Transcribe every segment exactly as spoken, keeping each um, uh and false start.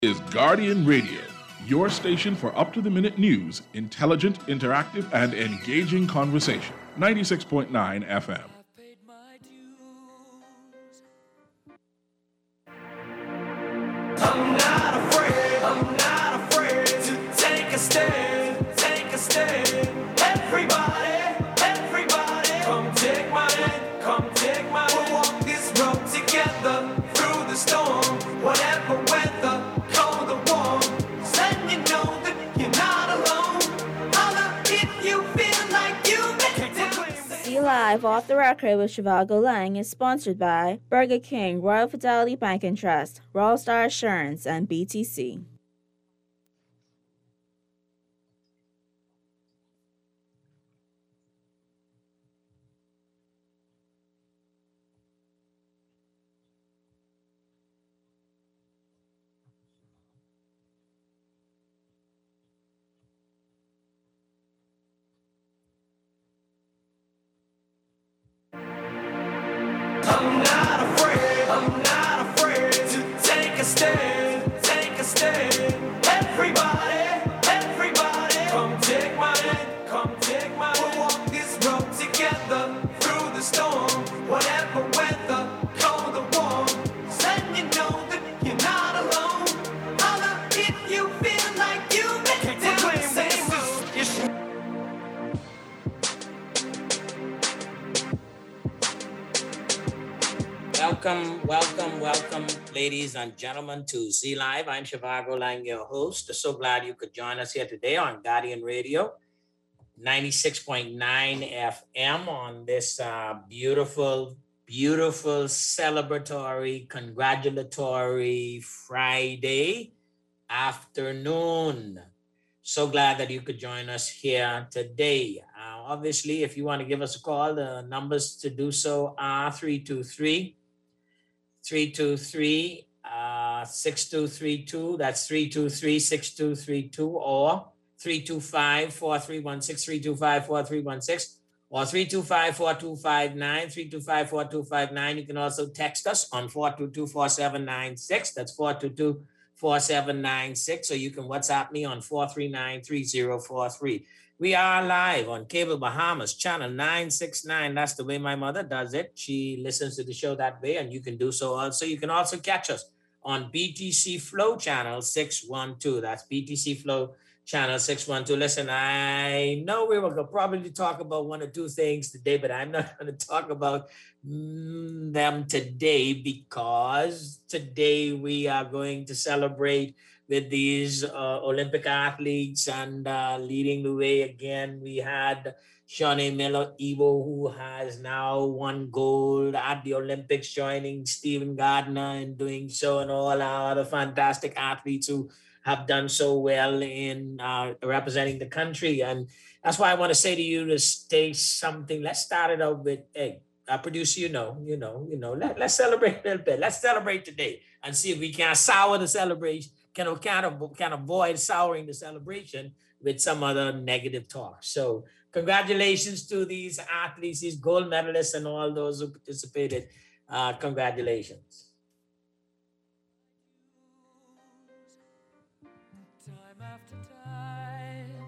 Is Guardian Radio, your station for up-to-the-minute news, intelligent, interactive, and engaging conversation. ninety-six point nine F M. I'm not afraid, I'm not afraid to take a stand, take a stand. Everybody, everybody, come take my hand, come take my hand. We'll walk this road together through the storm, whatever weather, cold or warm. Just letting you know that you're not alone. Holla if you feel like you make it. See Live Off the Record with Shivago Lang is sponsored by Burger King, Royal Fidelity Bank and Trust, Royal Star Assurance, and B T C. I'm not afraid, I'm not afraid to take a stand, take a stand. Everybody, everybody, come take my hand, come take my hand. We'll walk this road together through the storm, whatever weather, cold or warm. Just letting you know that you're not alone. Holla if you feel like you make it down the same road. Welcome, welcome, welcome, ladies and gentlemen, to Z Live. I'm Shivago Lang, your host. So glad you could join us here today on Guardian Radio, ninety-six point nine F M on this uh, beautiful, beautiful, celebratory, congratulatory Friday afternoon. So glad that you could join us here today. Uh, obviously, if you want to give us a call, the numbers to do so are three two three, three two three, six two three two. That's three two three, six two three two, or three two five, four three one six, three two five, four three one six, or three two five, four two five nine, three two five, four two five nine. You can also text us on four two two, four seven nine six. That's four two two, four seven nine six. Or you can WhatsApp me on four three nine, three zero four three. We are live on Cable Bahamas, channel nine sixty-nine. That's the way my mother does it. She listens to the show that way, and you can do so also. You can also catch us on B T C Flow channel six one two. That's B T C Flow channel six one two. Listen, I know we were going to probably talk about one or two things today, but I'm not going to talk about mm, them today, because today we are going to celebrate with these uh, Olympic athletes, and uh, leading the way again, we had Shawnee Miller-Ebo, who has now won gold at the Olympics, joining Stephen Gardner in doing so, and all our other fantastic athletes who have done so well in uh, representing the country. And that's why I want to say to you to stay something. Let's start it out with, hey, our producer, you know, you know, you know, let, let's celebrate a little bit. Let's celebrate today and see if we can sour the celebration, can kind of can avoid souring the celebration with some other negative talk. So congratulations to these athletes, these gold medalists, and all those who participated. Uh, congratulations. Time after time,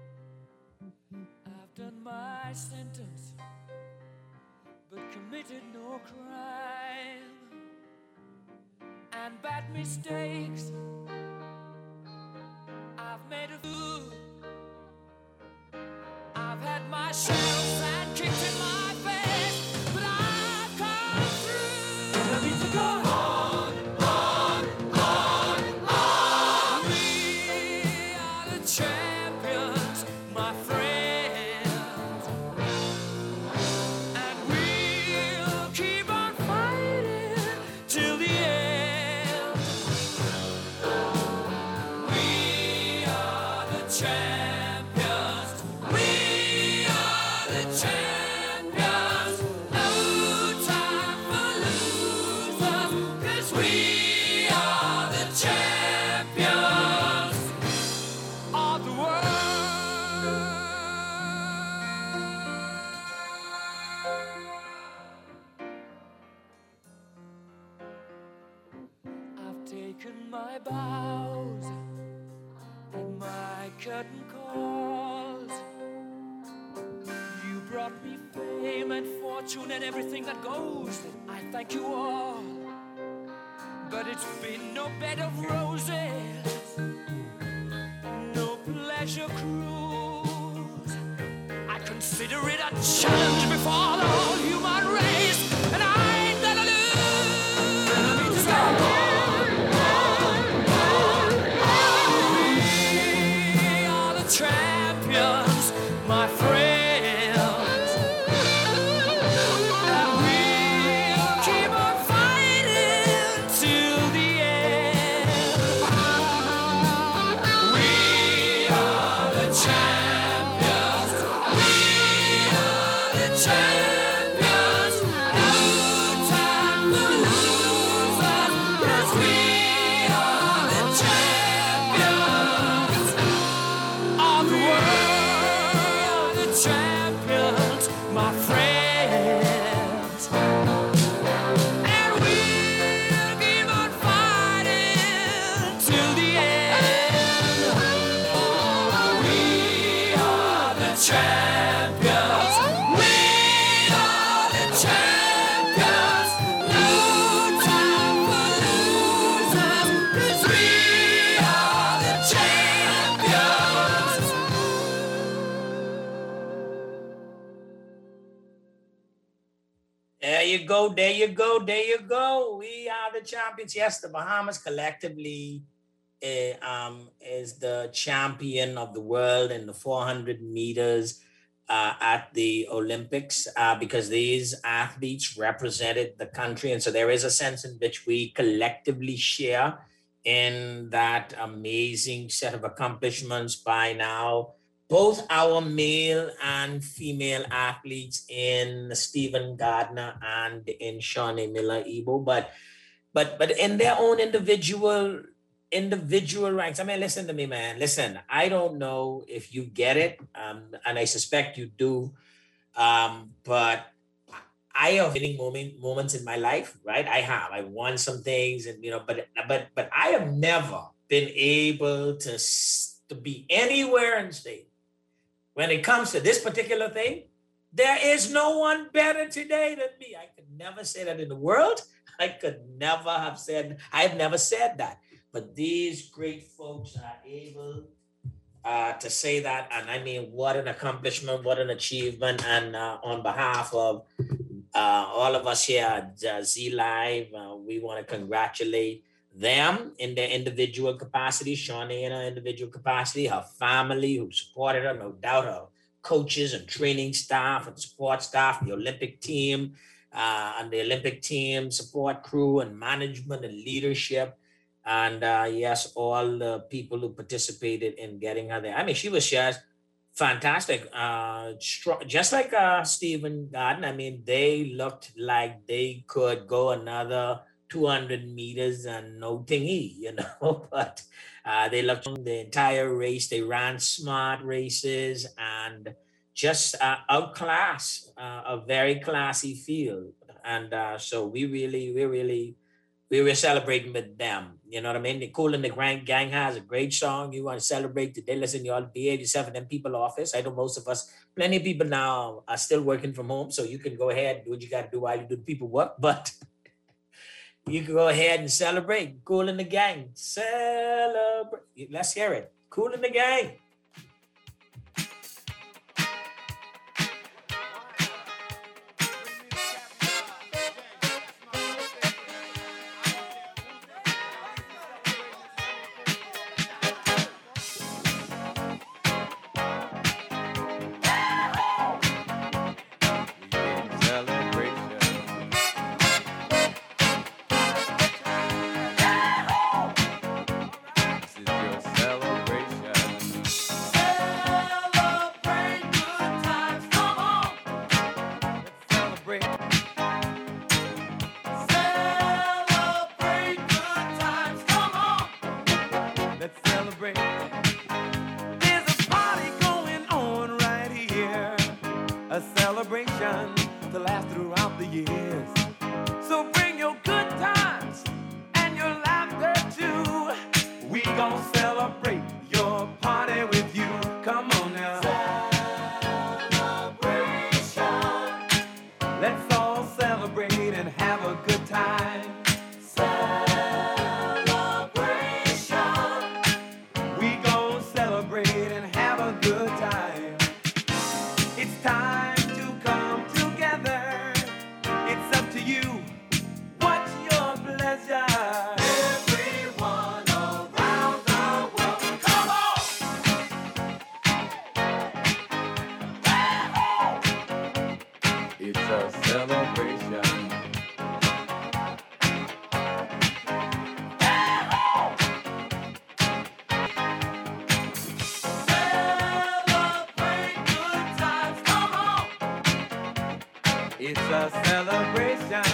I've done my sentence, but committed no crime, and bad mistakes I've made a fool. I've had my share of bad kicks in my face, but I've come through. And I need to go on, on, on, on. We are the champions, my friends, and we'll keep on fighting till the end. We are the champions. We are certain cause. You brought me fame and fortune and everything that goes. I thank you all. But it's been no bed of roses, no pleasure cruise. I consider it a challenge before the whole human race, and I ain't gonna lose. We are the champions, my friends. Go, there you go, there you go. We are the champions. Yes, the Bahamas collectively uh, um, is the champion of the world in the four hundred meters uh, at the Olympics uh, because these athletes represented the country. And so there is a sense in which we collectively share in that amazing set of accomplishments by now. Both our male and female athletes in Stephen Gardner and in Shawnee Miller-Ebo, but but but in their own individual individual ranks. I mean, listen to me, man. Listen, I don't know if you get it, um, and I suspect you do, um, but I have winning moment, moments in my life, right? I have. I won some things, and you know, but but but I have never been able to to be anywhere in state. When it comes to this particular thing, there is no one better today than me. I could never say that in the world. I could never have said, I've never said that. But these great folks are able uh, to say that. And I mean, what an accomplishment, what an achievement. And uh, on behalf of uh, all of us here at uh, Z Live, uh, we want to congratulate them in their individual capacity, Shawnee in her individual capacity, her family who supported her, no doubt her coaches and training staff and support staff, the Olympic team uh, and the Olympic team support crew and management and leadership. And uh, yes, all the people who participated in getting her there. I mean, she was just fantastic. Uh, strong, just like uh, Stephen Gardner. I mean, they looked like they could go another two hundred meters and no thingy, you know, but uh, they looked on the entire race. They ran smart races and just uh, outclass uh, a very classy field. And uh, so we really, we really, we were celebrating with them. You know what I mean? The Kool and the Gang Gang has a great song. You want to celebrate today? Listen, y'all, B eighty-seven and people office. I know most of us, plenty of people now are still working from home. So you can go ahead, do what you got to do while you do the people work. But you can go ahead and celebrate. Kool and the Gang. Celebrate. Let's hear it. Kool and the Gang. Celebrate your party with you. a celebration.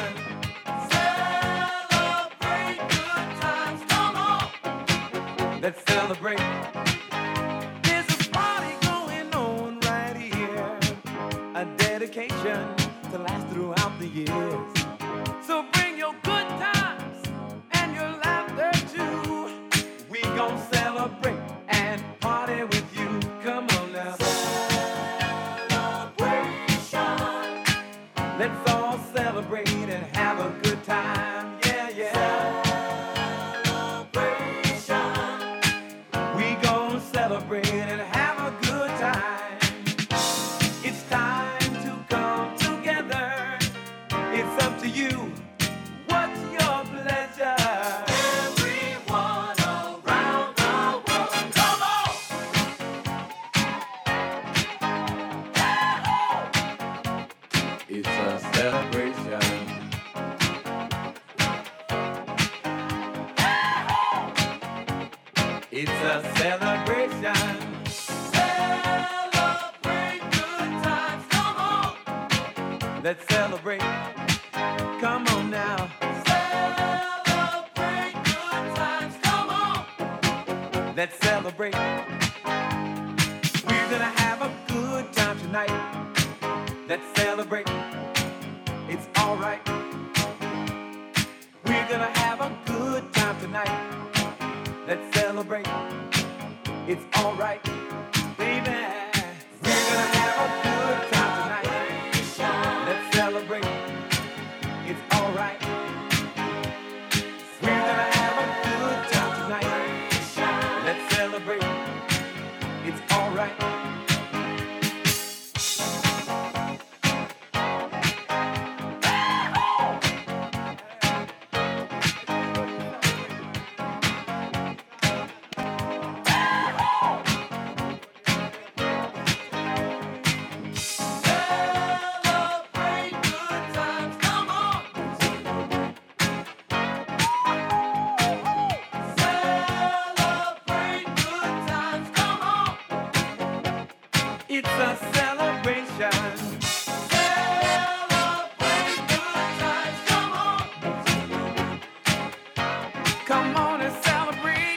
Celebrate good times, come on. Let's celebrate. There's a party going on right here. A dedication to last throughout the years. So bring your good times and your laughter too. We gon' celebrate and party with you. Come on now. Celebration. Let's all celebrate and have a good time. Yeah, yeah. Celebration. We gon' celebrate and have a good time. It's time to come together. It's up to you. What's your pleasure? Everyone around the world, come on. It's a celebration. It's a celebration. Celebrate good times, come on. Let's celebrate. Come on now. Celebrate good times, come on. Let's celebrate. We're gonna have a good time tonight. Let's celebrate. It's alright. We're gonna have a good time tonight. Let's celebrate. It's alright. Baby. We're gonna have a good time tonight. Let's celebrate. It's alright. We're gonna have a good time tonight. Let's celebrate. It's alright. Celebrate good times, come on. Celebrate good times, come on. It's a celebration. Celebrate good times, come on. Come on and celebrate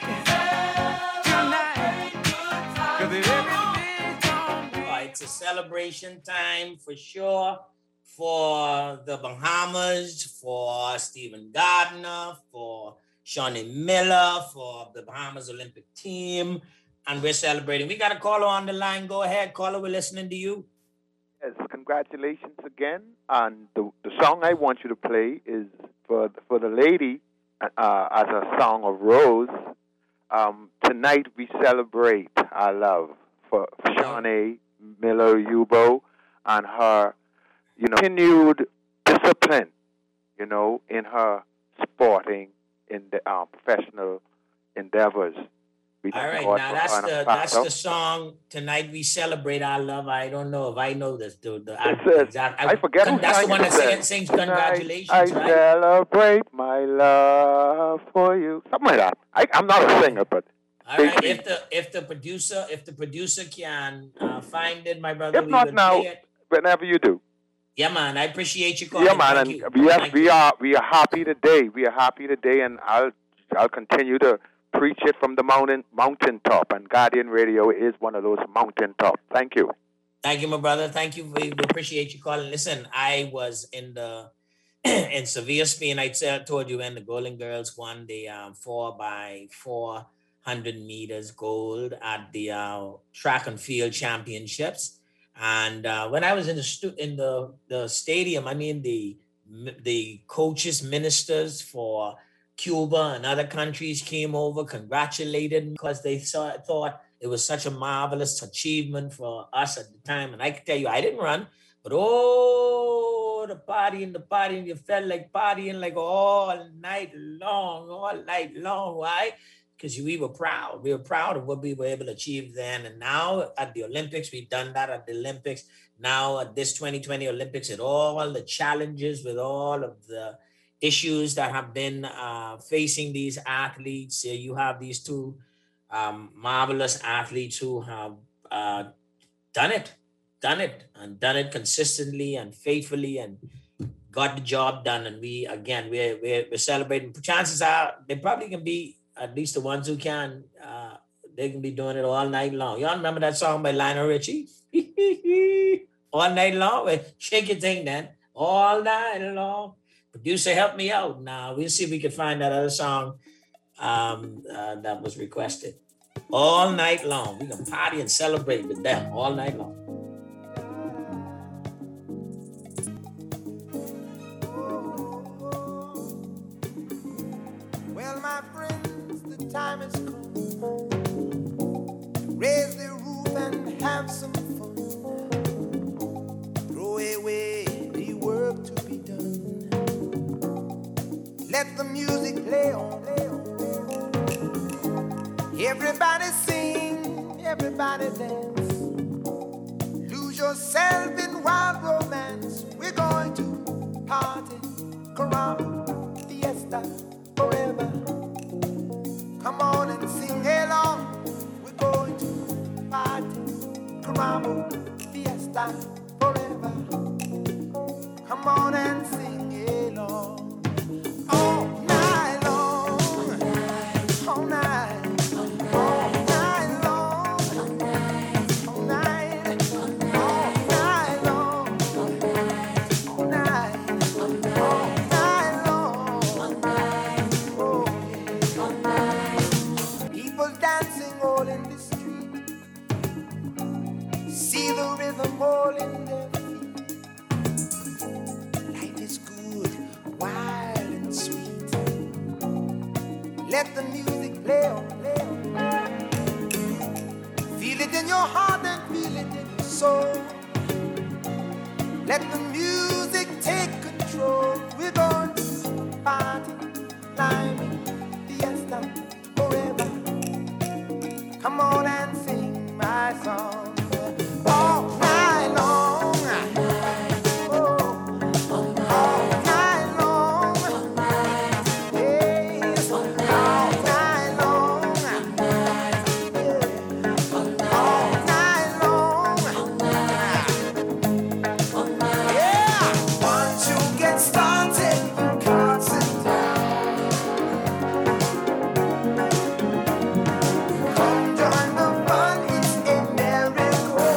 tonight. Celebrate good times, 'Cause come on. everything's gonna be. Uh, it's a celebration time for sure for the Bahamas, for Stephen Gardner, for Shawnee Miller, for the Bahamas Olympic team. And we're celebrating. We got a caller on the line. Go ahead, caller. We're listening to you. Yes, congratulations again. And the the song I want you to play is for for the lady uh, as a song of Rose. Um, tonight we celebrate our love for Shawnee Miller Yubo and her, you know, continued discipline, you know, in her sporting in the uh, professional endeavors. We All thank right, God now for that's her and the her that's pastor. the song. Tonight we celebrate our love. I don't know if I know this, dude. The, It says, exact- I forget who That's the sang one it. that It sing, says, sings "Tonight congratulations, I right? celebrate my love for you." Something like that. I, I'm not a singer, but All right. basically, If the if the producer if the producer can uh, find it, my brother, if we not will now, play it. whenever you do. Yeah, man. I appreciate you calling. Yeah, man. Thank And you. yes, Thank we you. are we are happy today. We are happy today, and I'll I'll continue to preach it from the mountain mountaintop. And Guardian Radio is one of those mountaintop. Thank you. Thank you, my brother. Thank you. We, we appreciate you calling. Listen, I was in the in Sevilla, Spain. I said- told you when the Golden Girls won the um, four by four hundred meters gold at the uh, track and field championships. And uh, when I was in the stu- in the, the stadium, I mean the the coaches, ministers for Cuba and other countries came over, congratulated me because they saw thought it was such a marvelous achievement for us at the time. And I can tell you, I didn't run, but oh, the partying, the partying, you felt like partying like all night long, all night long. Why? Because we were proud. We were proud of what we were able to achieve then. And now at the Olympics, we've done that at the Olympics. Now at this twenty twenty Olympics, at all the challenges with all of the issues that have been uh, facing these athletes. Uh, you have these two um, marvelous athletes who have uh, done it, done it, and done it consistently and faithfully and got the job done, and we again we're we're, we're celebrating. Chances are they probably can be at least the ones who can. Uh, they can be doing it all night long. Y'all remember that song by Lionel Richie? All night long. Well, shake your thing then. All night long. Producer, help me out. Now we'll see if we can find that other song um, uh, that was requested. All night long. We can party and celebrate with them all night long. Well, my friends, the time has come. Raise the roof and have some fun. Throw away the work to be done. Let the music play on. Everybody sing, everybody dance. Lose yourself in wild romance. We're going to party, caramba, fiesta, forever. Come on and sing along. We're going to party, caramba, fiesta, forever. Come on and sing along. All night long, all night. All in their feet. Life is good, wild and sweet. Let the music play on, play on. Feel it in your heart and feel it in your soul. Let the music take control. We're going to party, climbing, fiesta, forever. Come on and sing my song. All night long, oh, all night long, yes, all night long, yeah, all night long, yeah. Once you get started, you can't sit down. Come join the fun, it's a miracle.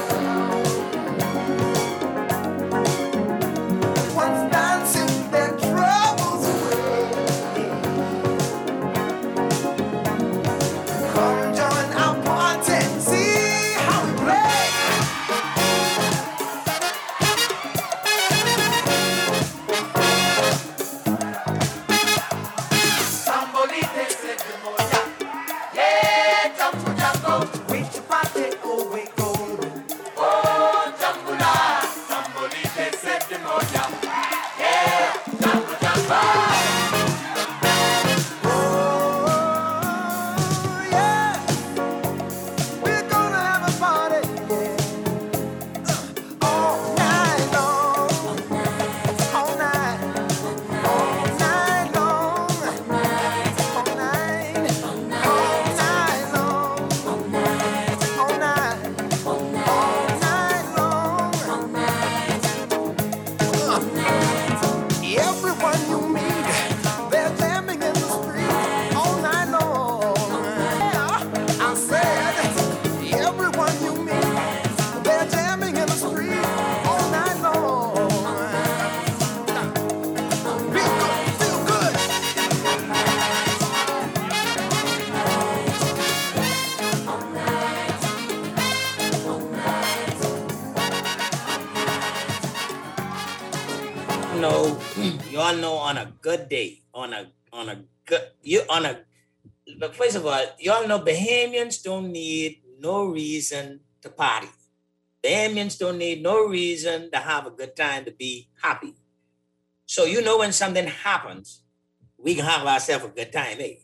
know, you all know on a good day, on a on a good you on a but first of all, you all know Bahamians don't need no reason to party. Bahamians don't need no reason to have a good time, to be happy. So you know when something happens, we can have ourselves a good time, eh?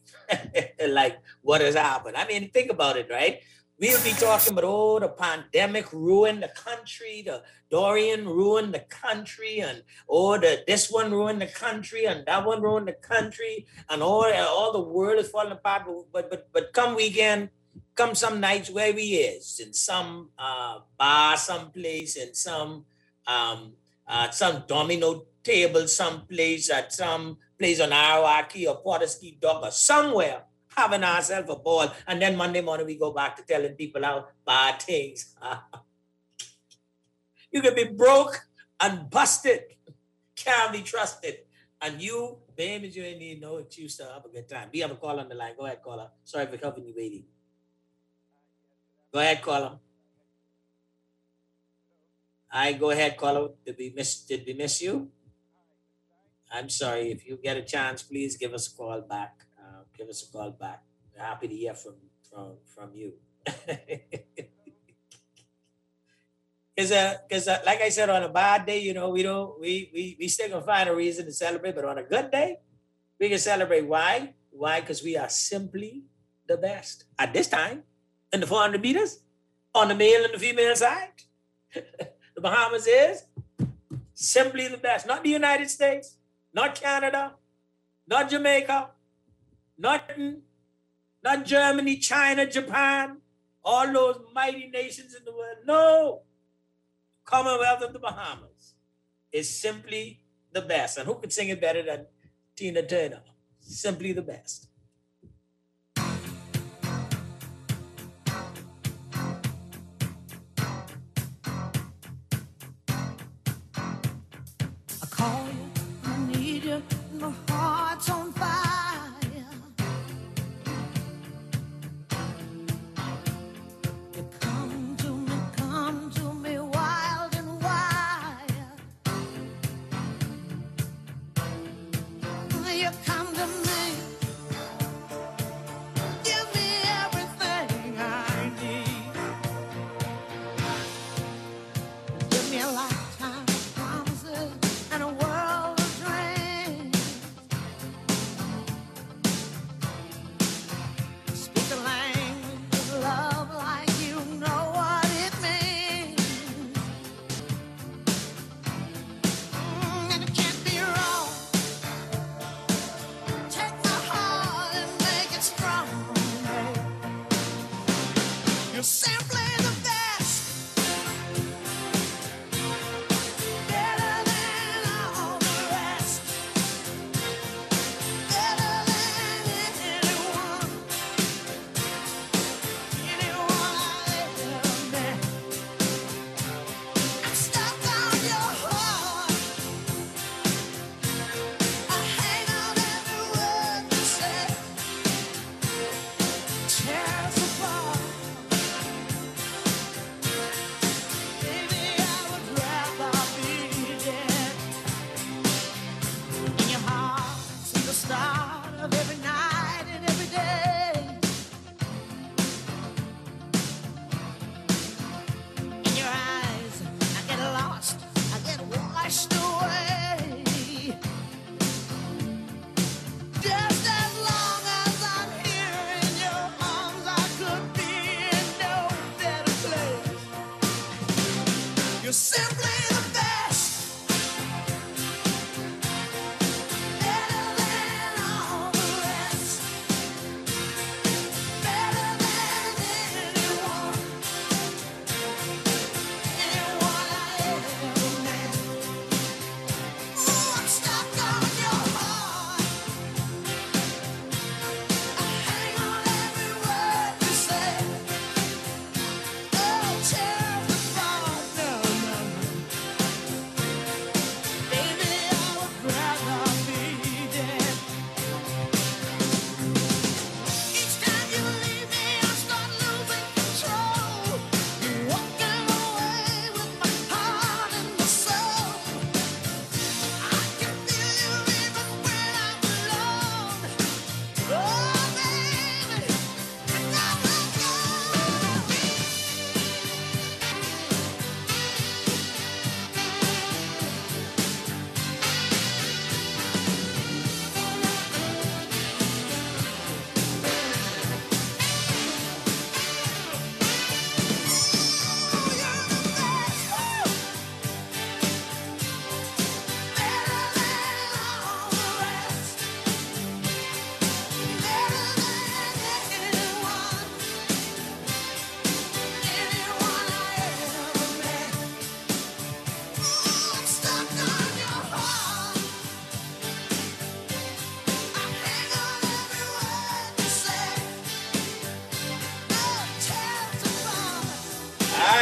Like what has happened. I mean, think about it, right? We'll be talking about, oh, the pandemic ruined the country, the Dorian ruined the country, and oh, the this one ruined the country, and that one ruined the country, and all, all the world is falling apart. But but but come weekend, come some nights where we is, in some uh, bar, someplace, in some um, uh, some domino table someplace at some place on Arawaki or Porterski Dock or somewhere, having ourselves a ball, and then Monday morning we go back to telling people how bad things are. You can be broke and busted, can't be trusted. And you, baby, you ain't need no excuse to have a good time. We have a call on the line. Go ahead, caller. Sorry for covering you waiting. Go ahead, caller. I go ahead, caller. Did we miss? Did we miss you? I'm sorry. If you get a chance, please give us a call back. Uh, give us a call back. We're happy to hear from from from you. Because, uh, cause, uh, like I said, on a bad day, you know, we don't, we, we, we still gonna find a reason to celebrate, but on a good day, we can celebrate. Why? Why? Because we are simply the best at this time in the four hundred meters on the male and the female side. The Bahamas is simply the best. Not the United States, not Canada, not Jamaica, not, not Germany, China, Japan, all those mighty nations in the world. No. Commonwealth of the Bahamas is simply the best. And who could sing it better than Tina Turner? Simply the best. I call you, I need you, my heart's on fire. You come to me, come to me wild and wild. You come to me, give me everything I need. Give me a lifetime of promises and a world of dreams. Speak the language of love like you know what it means. Mm, and it can't be wrong. Take my heart and make it strong. Babe. You're simply the best. Better than all the rest. Better than anyone. Anyone I've ever met. I'm stuck on your heart. I hang on every word you say. Tear us apart.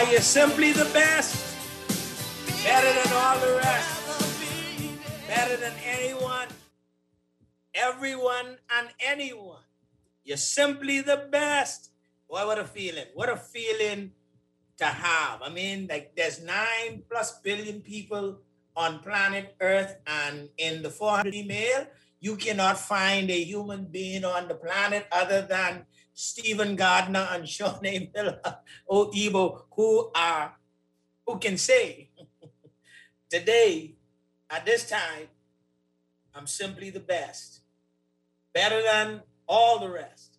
why you're simply the best. Better than all the rest. Better than anyone, everyone, and anyone. You're simply the best. Boy, what a feeling. What a feeling to have. I mean, like there's nine plus billion people on planet Earth, and in the four hundred email, you cannot find a human being on the planet other than Stephen Gardner and Shawnee Miller Oebo, who are, who can say, today, at this time, I'm simply the best. Better than all the rest.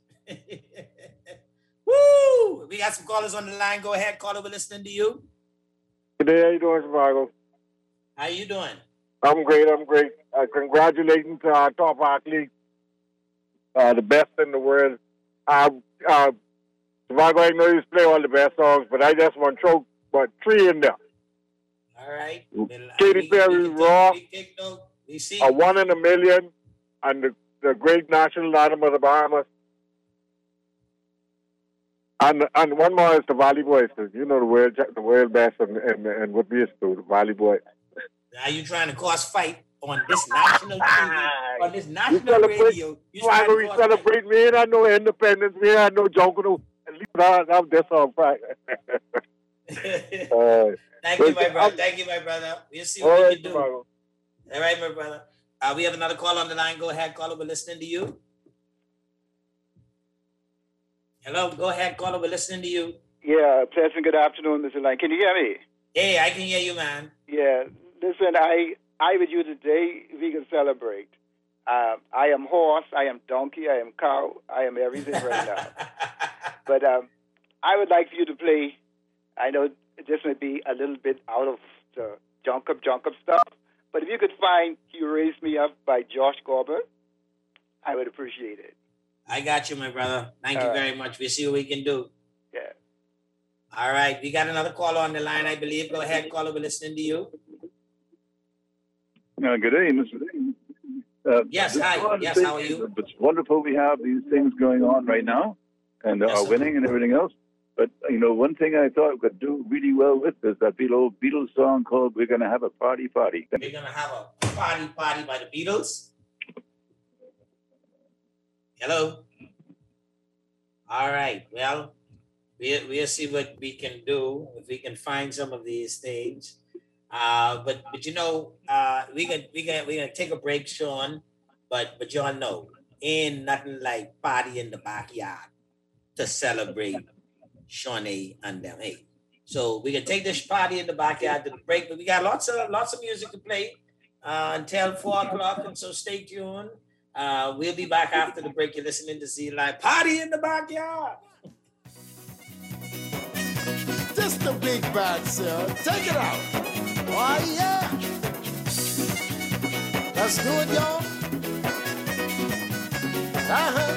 Woo! We got some callers on the line. Go ahead, caller. We're listening to you. Good day. How you doing, Chicago? How you doing? I'm great. I'm great. Uh, congratulations to our top athlete, uh, the best in the world. Uh, uh, Chicago, I know you play all the best songs, but I just want to throw but three in there. All right. Katy Perry, Raw, we see. A One in a Million, and the, the great national anthem of the Bahamas. And and one more is the Valley Boys, you know the world the world best and and, and what we used to do, the Valley Boys. Are you trying to cause fight on this national T V, on this national you celebrate, radio? You why do we celebrate? We ain't had no independence. We ain't had no jungle. At least I have this on Friday. uh, Thank you, my brother. Thank you, my brother. We'll see what all we right, can do. tomorrow. All right, my brother. Uh, we have another call on the line. Go ahead, caller. We're listening to you. Hello, go ahead, caller. We're listening to you. Yeah, pleasant good afternoon, Mister Lang. Can you hear me? Hey, I can hear you, man. Yeah, listen, I, I with you today, we can celebrate. Um, I am horse, I am donkey, I am cow, I am everything right now. But um, I would like for you to play, I know this may be a little bit out of the junk up, junk up stuff, but if you could find You Raised Me Up by Josh Gorber, I would appreciate it. I got you, my brother. Thank All you right. very much. We'll see what we can do. Yeah. All right. We got another caller on the line, I believe. Go ahead, caller. We're listening to you. Uh, good day, Mister Uh, Yes, just hi. wanted to Yes, say how are you? It's wonderful we have these things going on right now and Yes, are sir. winning and everything else. But, you know, one thing I thought we could do really well with is that old Beatles song called We're Gonna Have a Party Party. We're going to have a party party by the Beatles. Hello. All right. Well, we'll, we'll see what we can do, if we can find some of these things. Uh, but but you know, uh, we can we can we gonna take a break, Sean. But but y'all know, ain't nothing like party in the backyard to celebrate Shawnee and them. Hey, so we can take this party in the backyard to the break. But we got lots of lots of music to play uh, until four o'clock, and so stay tuned. Uh, we'll be back after the break. You're listening to Z Live. Party in the backyard. Just the big bad, sir. Take it out. Oh, yeah. Let's do it, y'all. Uh-huh.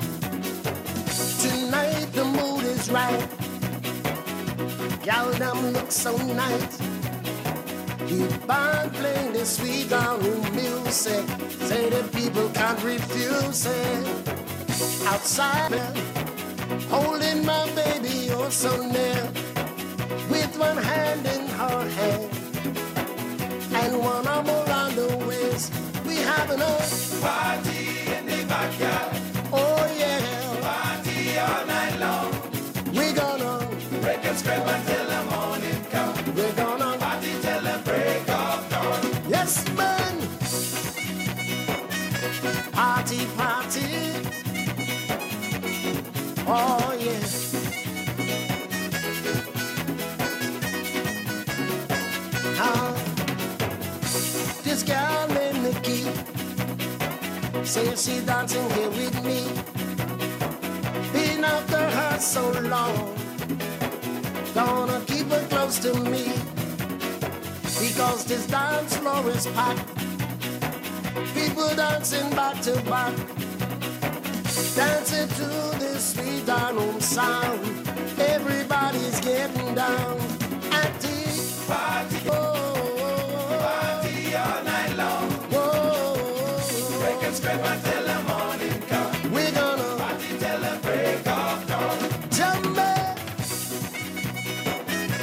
Tonight the mood is right. Y'all them look so nice. Keep on playing this sweet down music. Say the people can't refuse it. Outside, holding my baby oh so near, with one hand in her hand and one arm around the waist. We having a party in the backyard. Oh yeah, party all night long. We gonna break and scrape until the morning come. We're gonna party till the break of dawn. Yes, man. Party, party. Oh yeah. Uh, this girl named Nikki says she dancing here with me. Been after her so long, gonna keep her close to me, because this dance floor is packed. People dancing back to back, dancing to this sweet down sound. Everybody's getting down at the party. Oh, party all night long. Whoa, break and scrape until the morning come. We're gonna party till the break of dawn. Jump.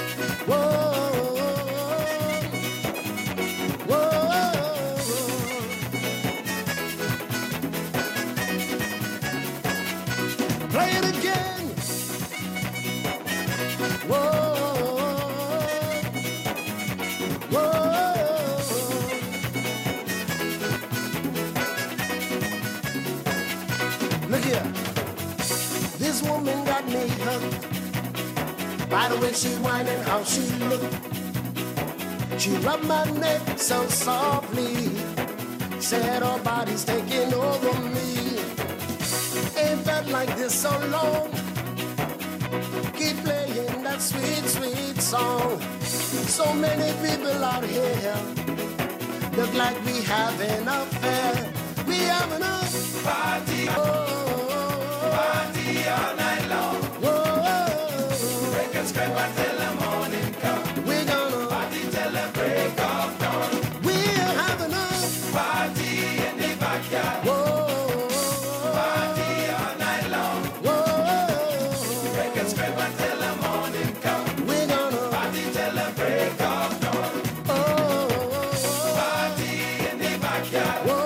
stay hooked by the way she whine and how she look. She rubbed my neck so softly, said her body's taking over me. Ain't felt like this so long. Keep playing that sweet, sweet song. So many people out here look like we having a affair. We having a party, oh, party all night long. Whoa, break and scrape until the morning come. We're gonna party till the break of dawn. We're having a party in the backyard. Whoa, party all night long. Whoa, break and scrape until the morning come. We're gonna party till the break of dawn. Oh, party in the backyard. Whoa.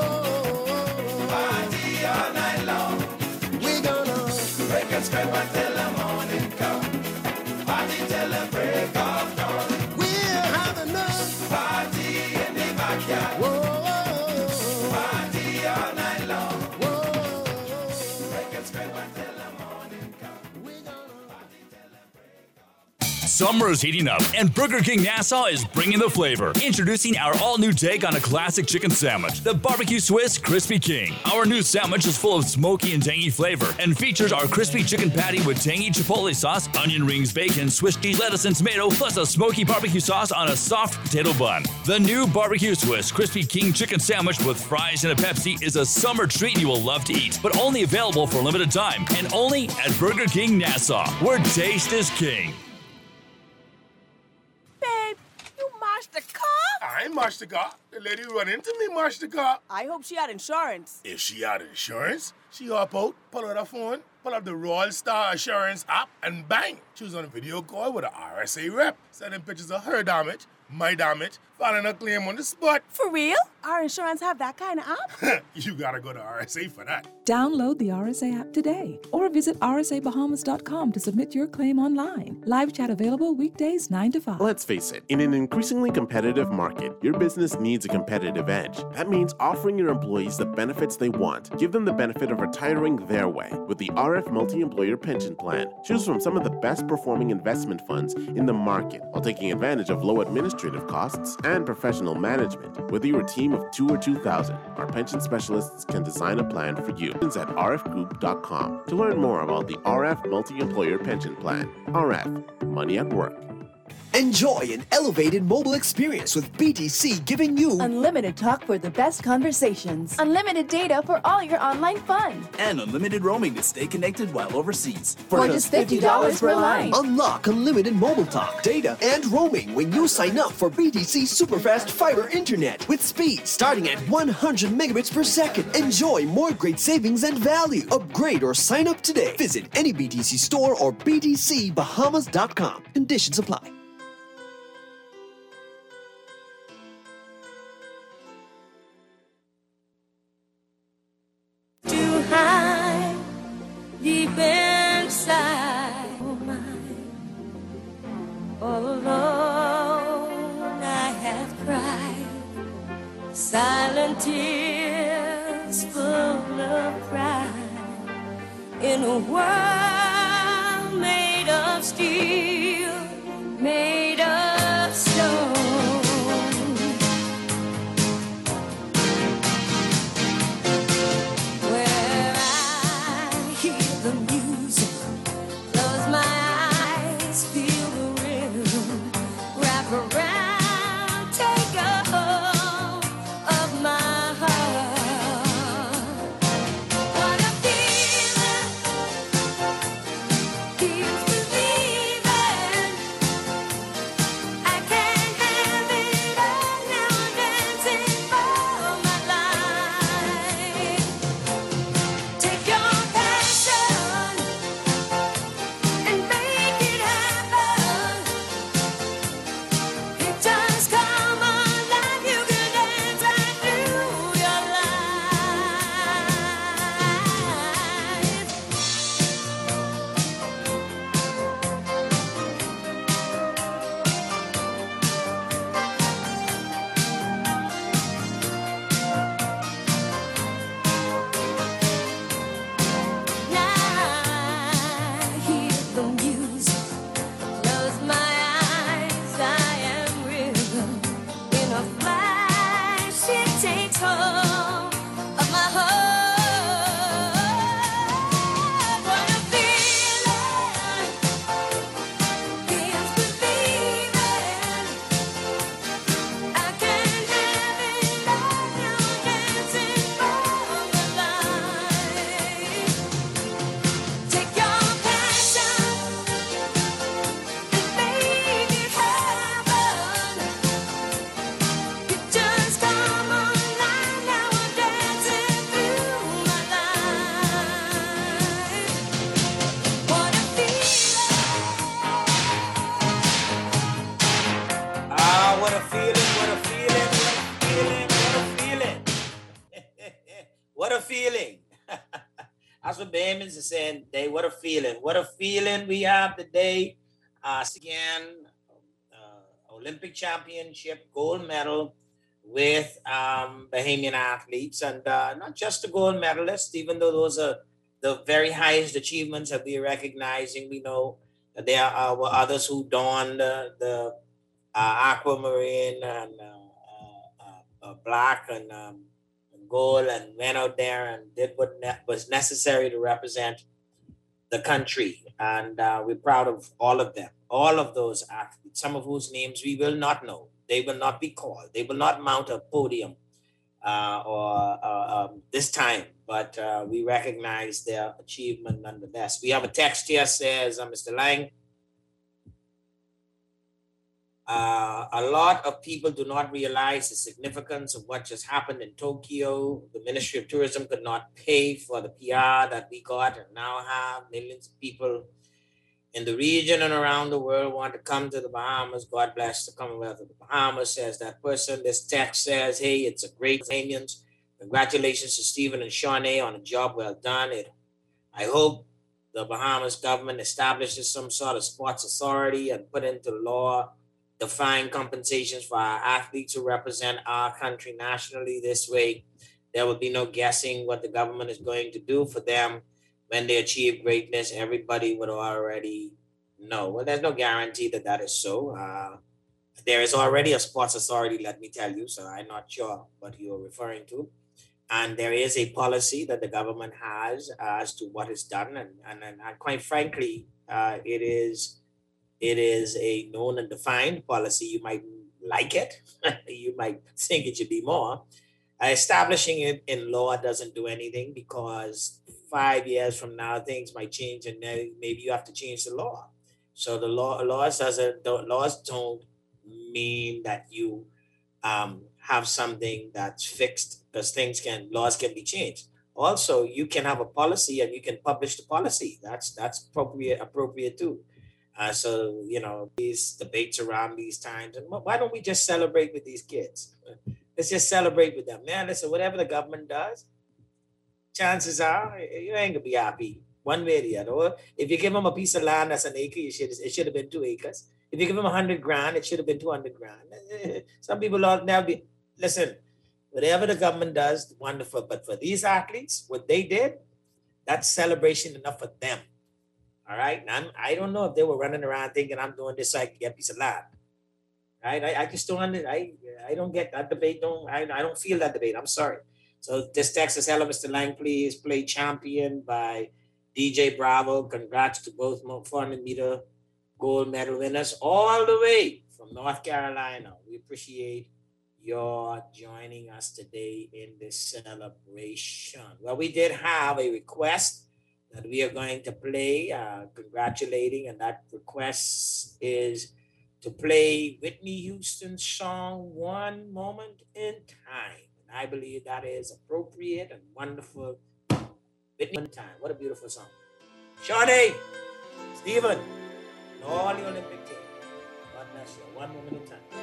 Scrape until the morning come. Party till the break of dawn. We're having a party in the backyard. Whoa, party all night long. Whoa, break and scrape until the morning come. We're gonna party till the break of. Summer is heating up, and Burger King Nassau is bringing the flavor. Introducing our all-new take on a classic chicken sandwich, the Barbecue Swiss Crispy King. Our new sandwich is full of smoky and tangy flavor and features our crispy chicken patty with tangy chipotle sauce, onion rings, bacon, Swiss cheese, lettuce, and tomato, plus a smoky barbecue sauce on a soft potato bun. The new Barbecue Swiss Crispy King chicken sandwich with fries and a Pepsi is a summer treat you will love to eat, but only available for a limited time and only at Burger King Nassau, where taste is king. Babe, you marched the car? I ain't marched the car. The lady run into me marched the car. I hope she had insurance. If she had insurance, she hop out, pull out her phone, pull up the Royal Star Assurance app, and bang! She was on a video call with an R S A rep, sending pictures of her damage, my damage, filing a claim on the spot. For real? Our insurance have that kind of app? You gotta go to R S A for that. Download the R S A app today or visit r s a bahamas dot com to submit your claim online. Live chat available weekdays nine to five. Let's face it, in an increasingly competitive market, your business needs a competitive edge. That means offering your employees the benefits they want. Give them the benefit of retiring their way with the R F Multi-Employer Pension Plan. Choose from some of the best performing investment funds in the market while taking advantage of low administrative costs and professional management. Whether you're a team of two or two thousand, our pension specialists can design a plan for you. It's at r f group dot com to learn more about the R F Multi-Employer Pension Plan. R F, money at work. Enjoy an elevated mobile experience with B T C, giving you unlimited talk for the best conversations, unlimited data for all your online fun, and unlimited roaming to stay connected while overseas. For just fifty dollars per line. Unlock unlimited mobile talk, data, and roaming when you sign up for B T C Superfast Fiber Internet with speed starting at one hundred megabits per second. Enjoy more great savings and value. Upgrade or sign up today. Visit any B T C store or b t c bahamas dot com. Conditions apply. High, deep inside, oh my, all alone I have cried, silent tears full of pride, in a world made of steel, made of stone. feeling, what a feeling, what a feeling, what a feeling. What a feeling. That's what Bahamians are saying today. What a feeling. What a feeling we have today. Uh, again, uh, Olympic championship gold medal with um, Bahamian athletes. And uh, not just the gold medalists, even though those are the very highest achievements that we are recognizing. We know that there are, were others who donned uh, the uh, aquamarine and uh, uh, uh, black and um, goal and went out there and did what ne- was necessary to represent the country. And uh, we're proud of all of them, all of those athletes, some of whose names we will not know. They will not be called. They will not mount a podium uh, or uh, um, this time, but uh, we recognize their achievement nonetheless. We have a text here says, uh, Mister Lang, Uh, a lot of people do not realize the significance of what just happened in Tokyo. The Ministry of Tourism could not pay for the P R that we got and now have. Millions of people in the region and around the world want to come to the Bahamas. God bless the Commonwealth of the Bahamas, says that person. This text says, hey, it's a great Bahamians. Congratulations to Stephen and Shawnee on a job well done. It, I hope the Bahamas government establishes some sort of sports authority and put into law defined compensations for our athletes who represent our country nationally. This way, there will be no guessing what the government is going to do for them when they achieve greatness. Everybody would already know. Well, there's no guarantee that that is so. Uh, there is already a sports authority, let me tell you, so I'm not sure what you're referring to. And there is a policy that the government has as to what is done. And, and, and quite frankly, uh, it is It is a known and defined policy. You might like it. You might think it should be more. Uh, establishing it in law doesn't do anything because five years from now, things might change and then maybe you have to change the law. So the law laws doesn't don't, laws don't mean that you um, have something that's fixed because things can laws can be changed. Also, you can have a policy and you can publish the policy. That's that's appropriate appropriate too. Uh, so, you know, these debates around these times, and why don't we just celebrate with these kids? Let's just celebrate with them. Man, listen, whatever the government does, chances are you ain't gonna be happy one way or the other. If you give them a piece of land that's an acre, you should, it should have been two acres. If you give them a hundred grand, it should have been two hundred grand. Some people are now be, listen, whatever the government does, wonderful. But for these athletes, what they did, that's celebration enough for them. All right. Now, I don't know if they were running around thinking I'm doing this so I can get a piece of land. Right. I, I just don't under, I I don't get that debate. Don't I, I don't feel that debate. I'm sorry. So this text is hello, Mister Lang, please play Champion by D J Bravo. Congrats to both four hundred meter gold medal winners all the way from North Carolina. We appreciate your joining us today in this celebration. Well, we did have a request that we are going to play, uh, congratulating, and that request is to play Whitney Houston's song, One Moment in Time. And I believe that is appropriate and wonderful. Whitney in Time, what a beautiful song. Shawnee, Stephen, and all the Olympic team, God bless you, One Moment in Time.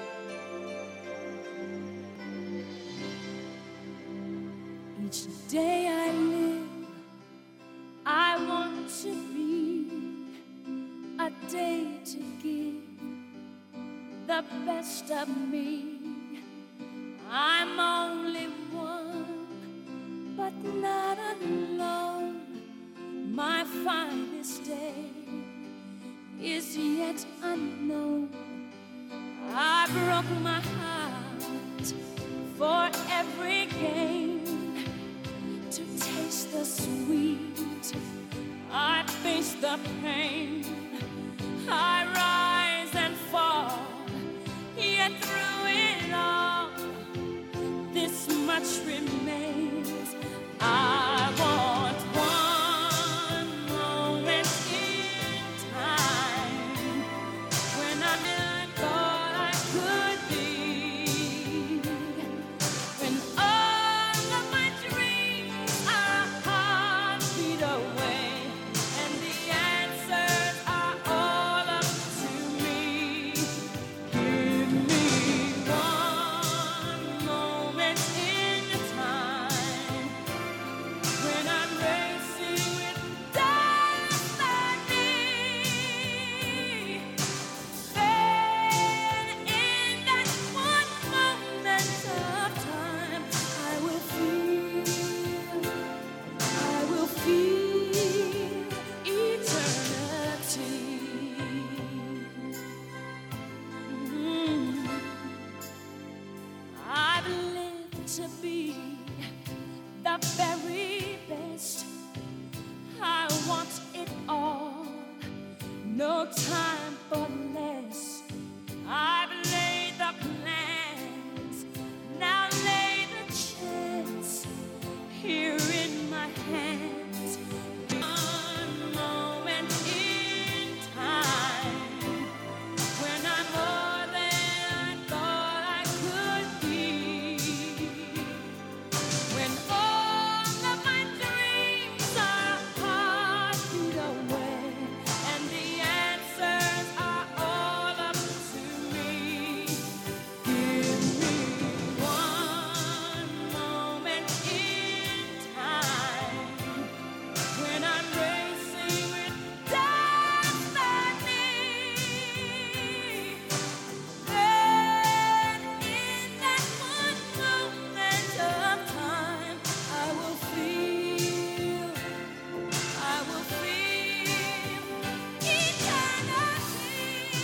Each day I live, I want to be a day to give the best of me. I'm only one, but not alone. My finest day is yet unknown. I broke my heart for every gain to taste the sweet. I face the pain, I rise and fall, yet through it all, this much remains. I want one moment in time when I never thought I could be, when all of my dreams are a heartbeat away. And the answers are time for less. I've laid the plans, now lay the chance here in my hands. One moment in time when I'm more than I thought I could be. When all of my dreams are a heartbeat away, and the answers are all up to me. Give me one moment in time when I'm racing with destiny. Then in that one moment of time, I will feel, I will feel eternity.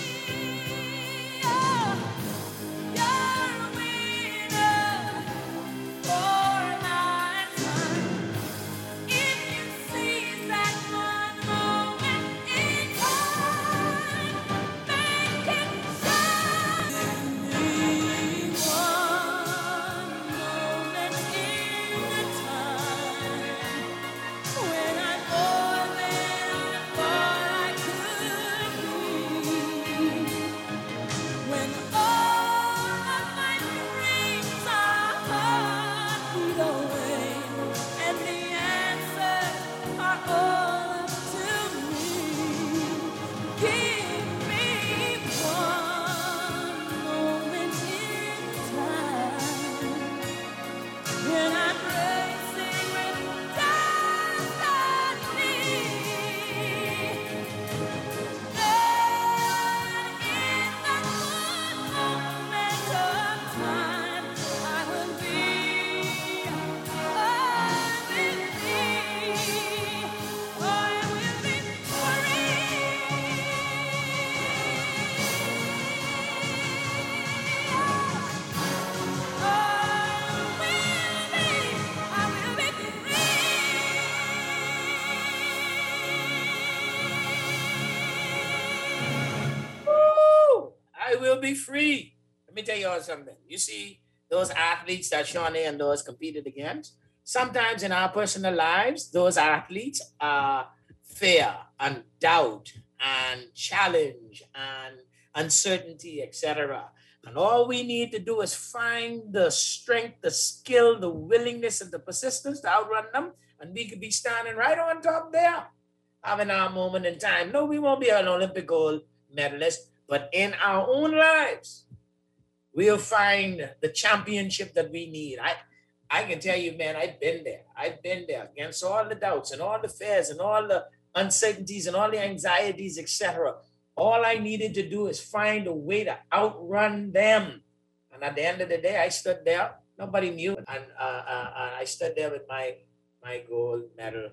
Oh, you're a winner for my time. If you seize that one moment in time, make it shine. One moment in the time when I'm more than I thought I could be. When all of my dreams are heartbeat away, and the answers are all up to me. Give me one moment in time when I'm racing with destiny. Then in that one moment of time, I will be, I will be, I will be Woo! I will be free. Let me tell you all something. You see, those athletes that Shawnee and those competed against, sometimes in our personal lives, those athletes are fear and doubt and challenge and uncertainty, et cetera. And all we need to do is find the strength, the skill, the willingness, and the persistence to outrun them, and we could be standing right on top there, having our moment in time. No, we won't be an Olympic gold medalist, but in our own lives, we'll find the championship that we need. I, I can tell you, man, I've been there. I've been there against all the doubts and all the fears and all the uncertainties and all the anxieties, et cetera. All I needed to do is find a way to outrun them. And at the end of the day, I stood there. Nobody knew. And uh, uh, uh, I stood there with my, my gold medal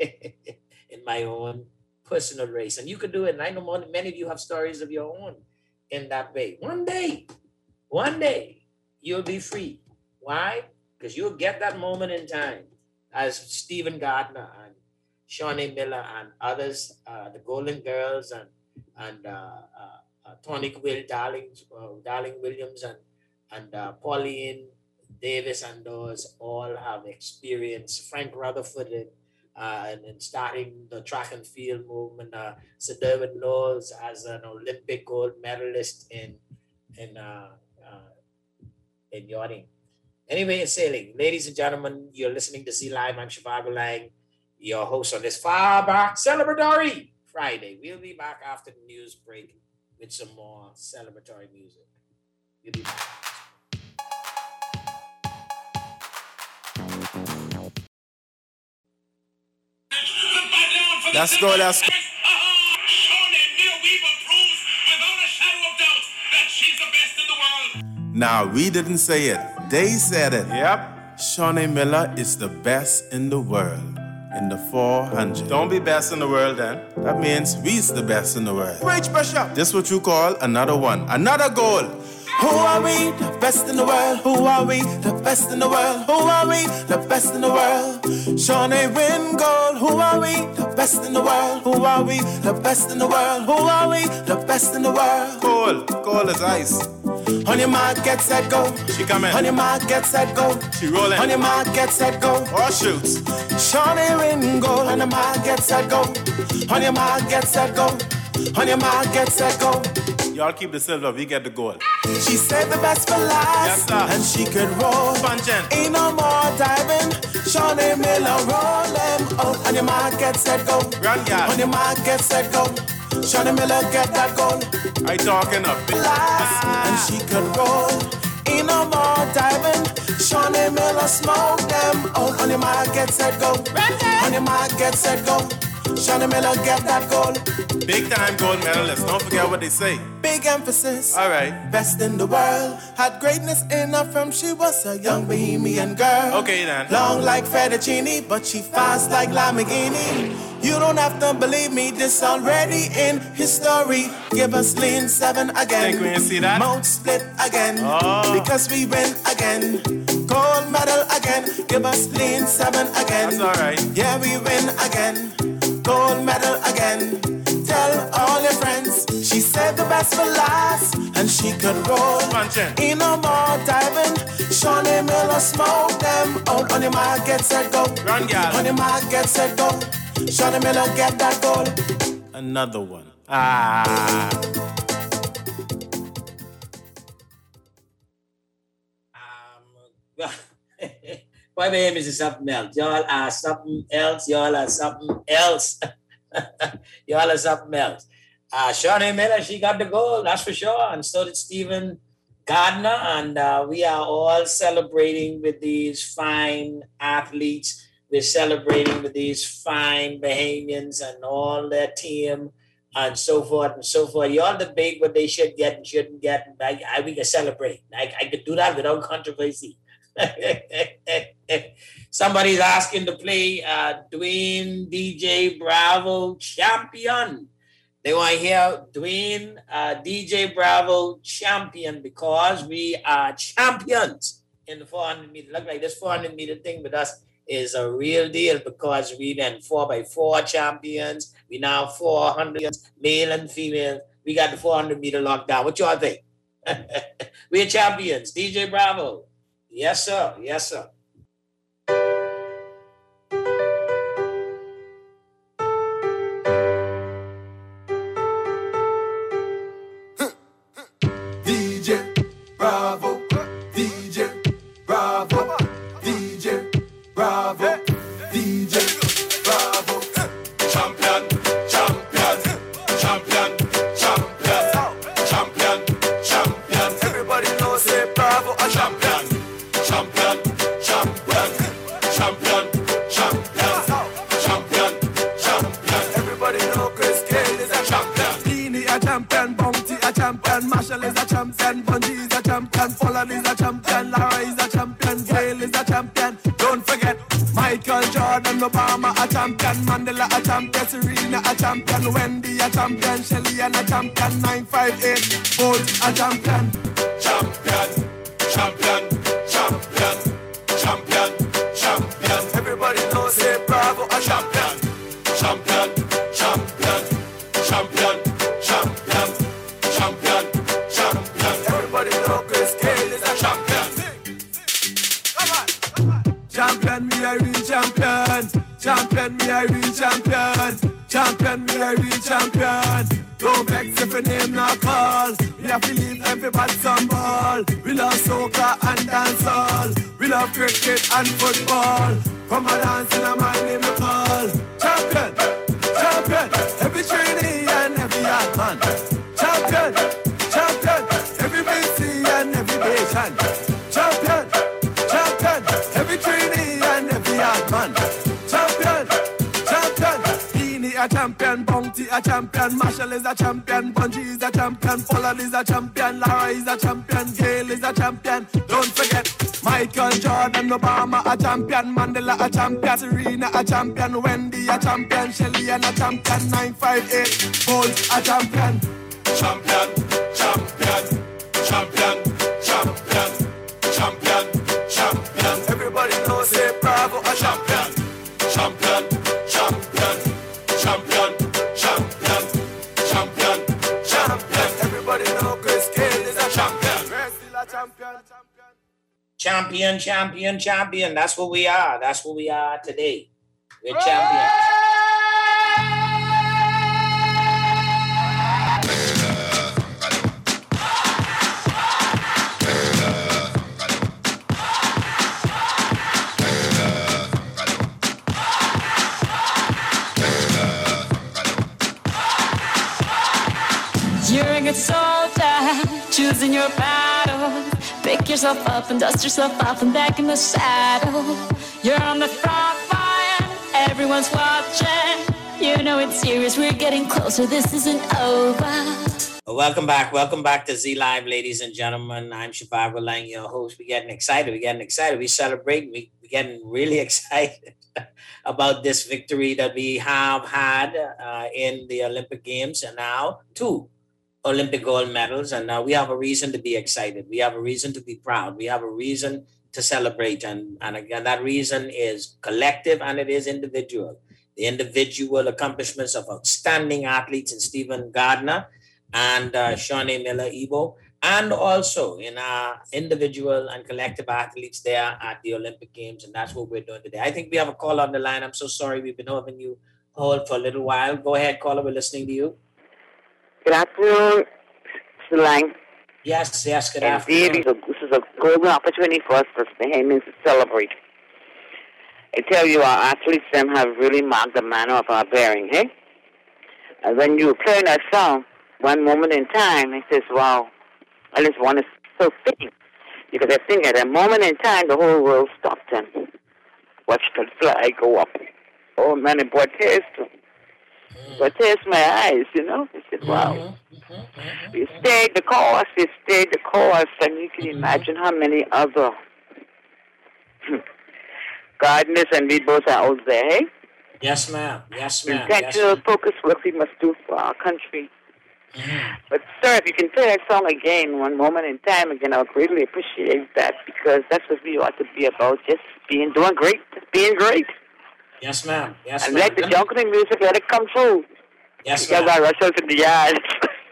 in my own personal race. And you could do it. And I know more, many of you have stories of your own in that way. One day, one day, you'll be free. Why? Because you'll get that moment in time, as Stephen Gardner and Shawnee Miller and others, uh, the Golden Girls and and uh, uh, uh, Tony Will Darling, uh, Darling Williams and and uh, Pauline Davis and those all have experienced. Frank Rutherford in, uh, and in starting the track and field movement. Uh, Sir Derwin Lowes as an Olympic gold medalist in in uh, uh, in yachting. Anyway, in sailing. Ladies and gentlemen, you're listening to Z Live. I'm Shivago Lang, your host on this far back celebratory Friday. We'll be back after the news break with some more celebratory music. We'll be back. Let's go, let's go. Now, we didn't say it. They said it. Yep. Shawnee Miller is the best in the world. in the four hundred. Don't be best in the world then. That means we's the best in the world. Rich Bishop. This what you call another one. Another goal. Who are we? The best in the world. Who are we? The best in the world. Who are we? The best in the world. Shawnee win gold. Who are we? The best in the world. Who are we? The best in the world. Who are we? The best in the world. Cool. Cool as ice. On your mark, get set, go. She coming. On your mark, get set, go. She rolling. On your mark, get set, go. Or shoots. Shawnee win gold. On your mark, get set, go. On your mark, get set, go. On your mark, get set, go. Y'all keep the silver, we get the gold. She said the best for last, yes, and she could roll. Punching. Ain't no more diving. Shawnee Miller, roll them out. On your mark, get set, go. Run, gal. On your mark, get set, go. Shawnee Miller, get that goal. I talking a bit. Last, and she could roll. Ain't no more diving. Shawnee Miller, smoke them out. On your mark, get set, go. Run, on your mark, get set, go. Shawnee Miller, get that goal. Big time gold medalist. Don't forget what they say. Big emphasis. All right. Best in the world. Had greatness in her from she was a young bohemian girl. Okay then. Long like fettuccine, but she fast like Lamborghini. You don't have to believe me, this already in history. Give us lean seven again. Think we didn't see that? Mount split again. Oh. Because we win again. Gold medal again. Give us lean seven again. That's alright. Yeah, we win again. Gold medal again. Tell all your friends. She said the best for last, and she could roll. Punching. Ain't no more diving. Shawnee Miller, smoke them out. On your mark, get set, go. Run, gal. On your mark, get set, go. Shawnee Miller, get that goal. Another one. Ah. um, Why my name is something else? Y'all are something else. Y'all are something else. Y'all are something else. Uh, Shawnee Miller, she got the goal, that's for sure. And so did Stephen Gardner. And uh, we are all celebrating with these fine athletes. We're celebrating with these fine Bahamians and all their team and so forth and so forth. Y'all debate what they should get and shouldn't get. And I, I, we can celebrate. I, I could do that without controversy. Somebody's asking to play uh, Dwayne D J Bravo Champion. They want to hear Dwayne uh, D J Bravo Champion because we are champions in the four hundred meter. Look like this four hundred meter thing with us is a real deal because we then four by four champions. We now four hundred male and female. We got the four hundred meter locked down. What y'all think? We're champions. D J Bravo. Yes, sir. Yes, sir. D J Bravo, D J Bravo, D J Bravo, D J Bravo, champion, champion, champion, champion, champion, champion. Everybody knows say Bravo a champion, champion, champion, champion, champion, champion, champion. Everybody know Chris Cale is a champion. Beanie a champion, Bounty a champion, Marshall is a champion, Bungie is a champion, Pollard is a champion, Lara is a champion, Gale is a champion. Don't forget Michael Jordan, Obama a champion, Mandela a champion, Serena a champion, Wendy a champion, Shelly and a champion, nine five eight, Bolt a champion. Champion, champion, champion, champion, champion. Everybody knows say Bravo a champion, champion, champion, champion, champion, champion, champion. Everybody know Chris Cale is a champion. Champion, me a real champion. Champion, me a real champion. Champion, me a real champion. Don't vex if your name not call. We have to leave everybody some ball. We love soccer and dancehall. We love cricket and football. Come and dance in a man named Paul. Champion, champion. Every trainee and every young man. Champion, champion. Every busy and every patient. Champion, champion. Every trainee and every young man. Champion, champion. Beanie a champion, Bounty a champion, Marshall is a champion, Bungie is a champion, Pollard is a champion, Lara is a champion, Gail is a champion. Don't forget Michael Jordan, Obama a champion, Mandela a champion, Serena a champion, Wendy a champion, Shelly and a champion, nine five eight, Bolt a champion. Champion, champion, champion, champion, champion, champion. Everybody knows say Bravo a champion. Champion, champion, champion, champion, champion, champion. Everybody know Chris Gayle is a champion. We're still a champion. Champion, champion, champion. That's what we are. That's what we are today. We're champions. You're a good soldier, choosing your battle. Pick yourself up and dust yourself off and back in the saddle. You're on the front line, everyone's watching. You know it's serious, we're getting closer, this isn't over. Welcome back. Welcome back to Z Live, ladies and gentlemen. I'm Shivago Lang, your host. We're getting excited. We're getting excited. We celebrate. We, we're getting really excited about this victory that we have had uh, in the Olympic Games, and now two Olympic gold medals. And now we have a reason to be excited. We have a reason to be proud. We have a reason to celebrate. And, and again, that reason is collective and it is individual. The individual accomplishments of outstanding athletes in Stephen Gardner and uh, Shawnee Miller-Ebo, and also in our individual and collective athletes there at the Olympic Games. And that's what we're doing today. I think we have a call on the line. I'm so sorry. We've been having you hold for a little while. Go ahead, caller. We're listening to you. Good afternoon, Mister Lang. Yes, yes, good Indeed, afternoon. this is a golden opportunity for us as Bahamians to celebrate. I tell you, our athletes then have really marked the manner of our bearing, hey? And when you play that song, one moment in time, it says, wow, I just want to so fitting. Because I think at a moment in time, the whole world stopped and watched the flag go up. Oh, man, it brought tears to But tears my eyes, you know. I said, wow. We stayed the course, we stayed the course, and you can imagine how many other gardeners and leaders are out there, hey? Yes, ma'am. Yes, ma'am. Intentional yes, focus work we must do for our country. But, sir, if you can play that song again, one moment in time again, I would greatly appreciate that, because that's what we ought to be about, just being, doing great, just being great. Yes, ma'am. Yes, and ma'am. let the junkering music, let it come through. Yes, because ma'am. I rush out to the yard.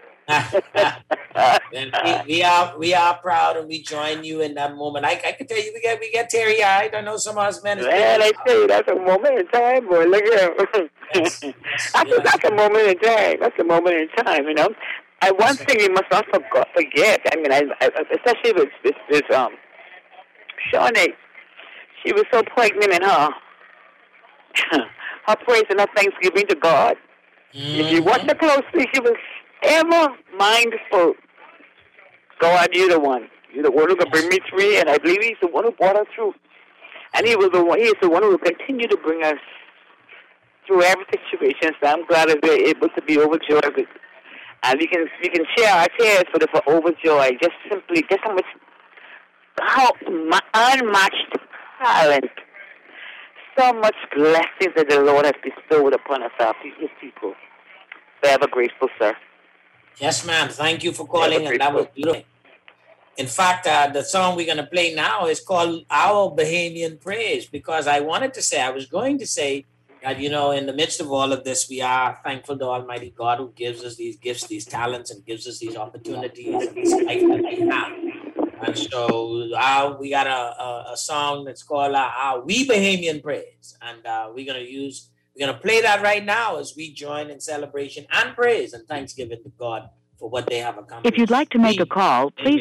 Then we, we are we are proud and we join you in that moment. I, I can tell you we get we get teary eyed. I know some of us men. Man, I tell you, that's a moment in time, boy. Look at him. Yes, yes, that's, yes. that's a moment in time. That's a moment in time, you know. And one thing you must not forget, forget I mean, I, I, especially with this, this um, Shawnee, she was so pregnant in her, her praise and her thanksgiving to God. Mm-hmm. If you watch her closely, she was ever mindful. God, you're the one. You're the one who can bring me through, and I believe He's the one who brought us through. And He was the one. He is the one who will continue to bring us through every situation. So I'm glad that we're able to be overjoyed with, and we can we can share our tears for the for overjoy. Just simply, just how much, how unmatched talent, so much blessings that the Lord has bestowed upon us, our His people. Forever grateful, sir. Yes, ma'am. Thank you for calling, and that was beautiful. In fact, uh, the song we're going to play now is called Our Bahamian Praise, because I wanted to say, I was going to say that, you know, in the midst of all of this, we are thankful to Almighty God who gives us these gifts, these talents, and gives us these opportunities and this life that we have. And so uh, we got a, a, a song that's called uh, Our We Bahamian Praise, and uh, we're going to use We're going to play that right now as we join in celebration and praise and thanksgiving to God for what they have accomplished. If you'd like to make a call, please...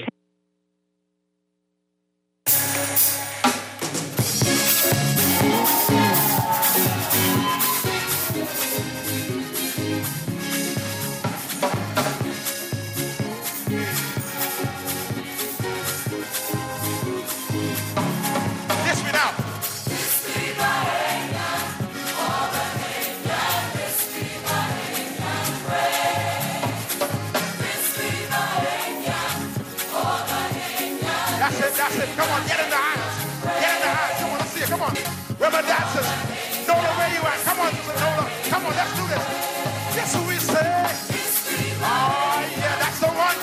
That's it. Come on, get in the aisles. Get in the aisles. Come on, let's see it. Come on. Rubber dancers. Nola, where you at? Come on, Nola. Come on, let's do this. This is what we say. Oh, yeah, that's the one.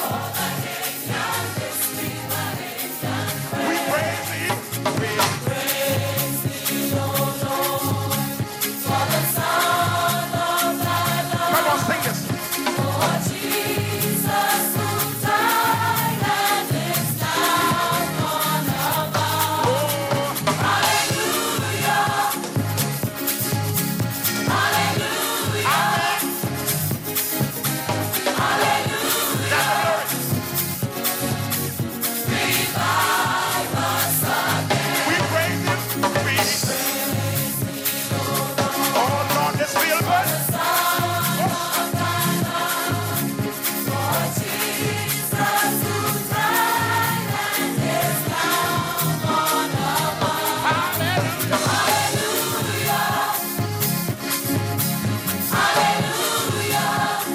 We praise thee. We praise thee, O Lord, for the Son of thy love. Come on, sing this. For Jesus who died and is now on above. Hallelujah. Hallelujah. Hallelujah. Revive us again. We praise him. We praise him. Oh Lord, this feel good. For Jesus who died and is now on above. Hallelujah. Hallelujah.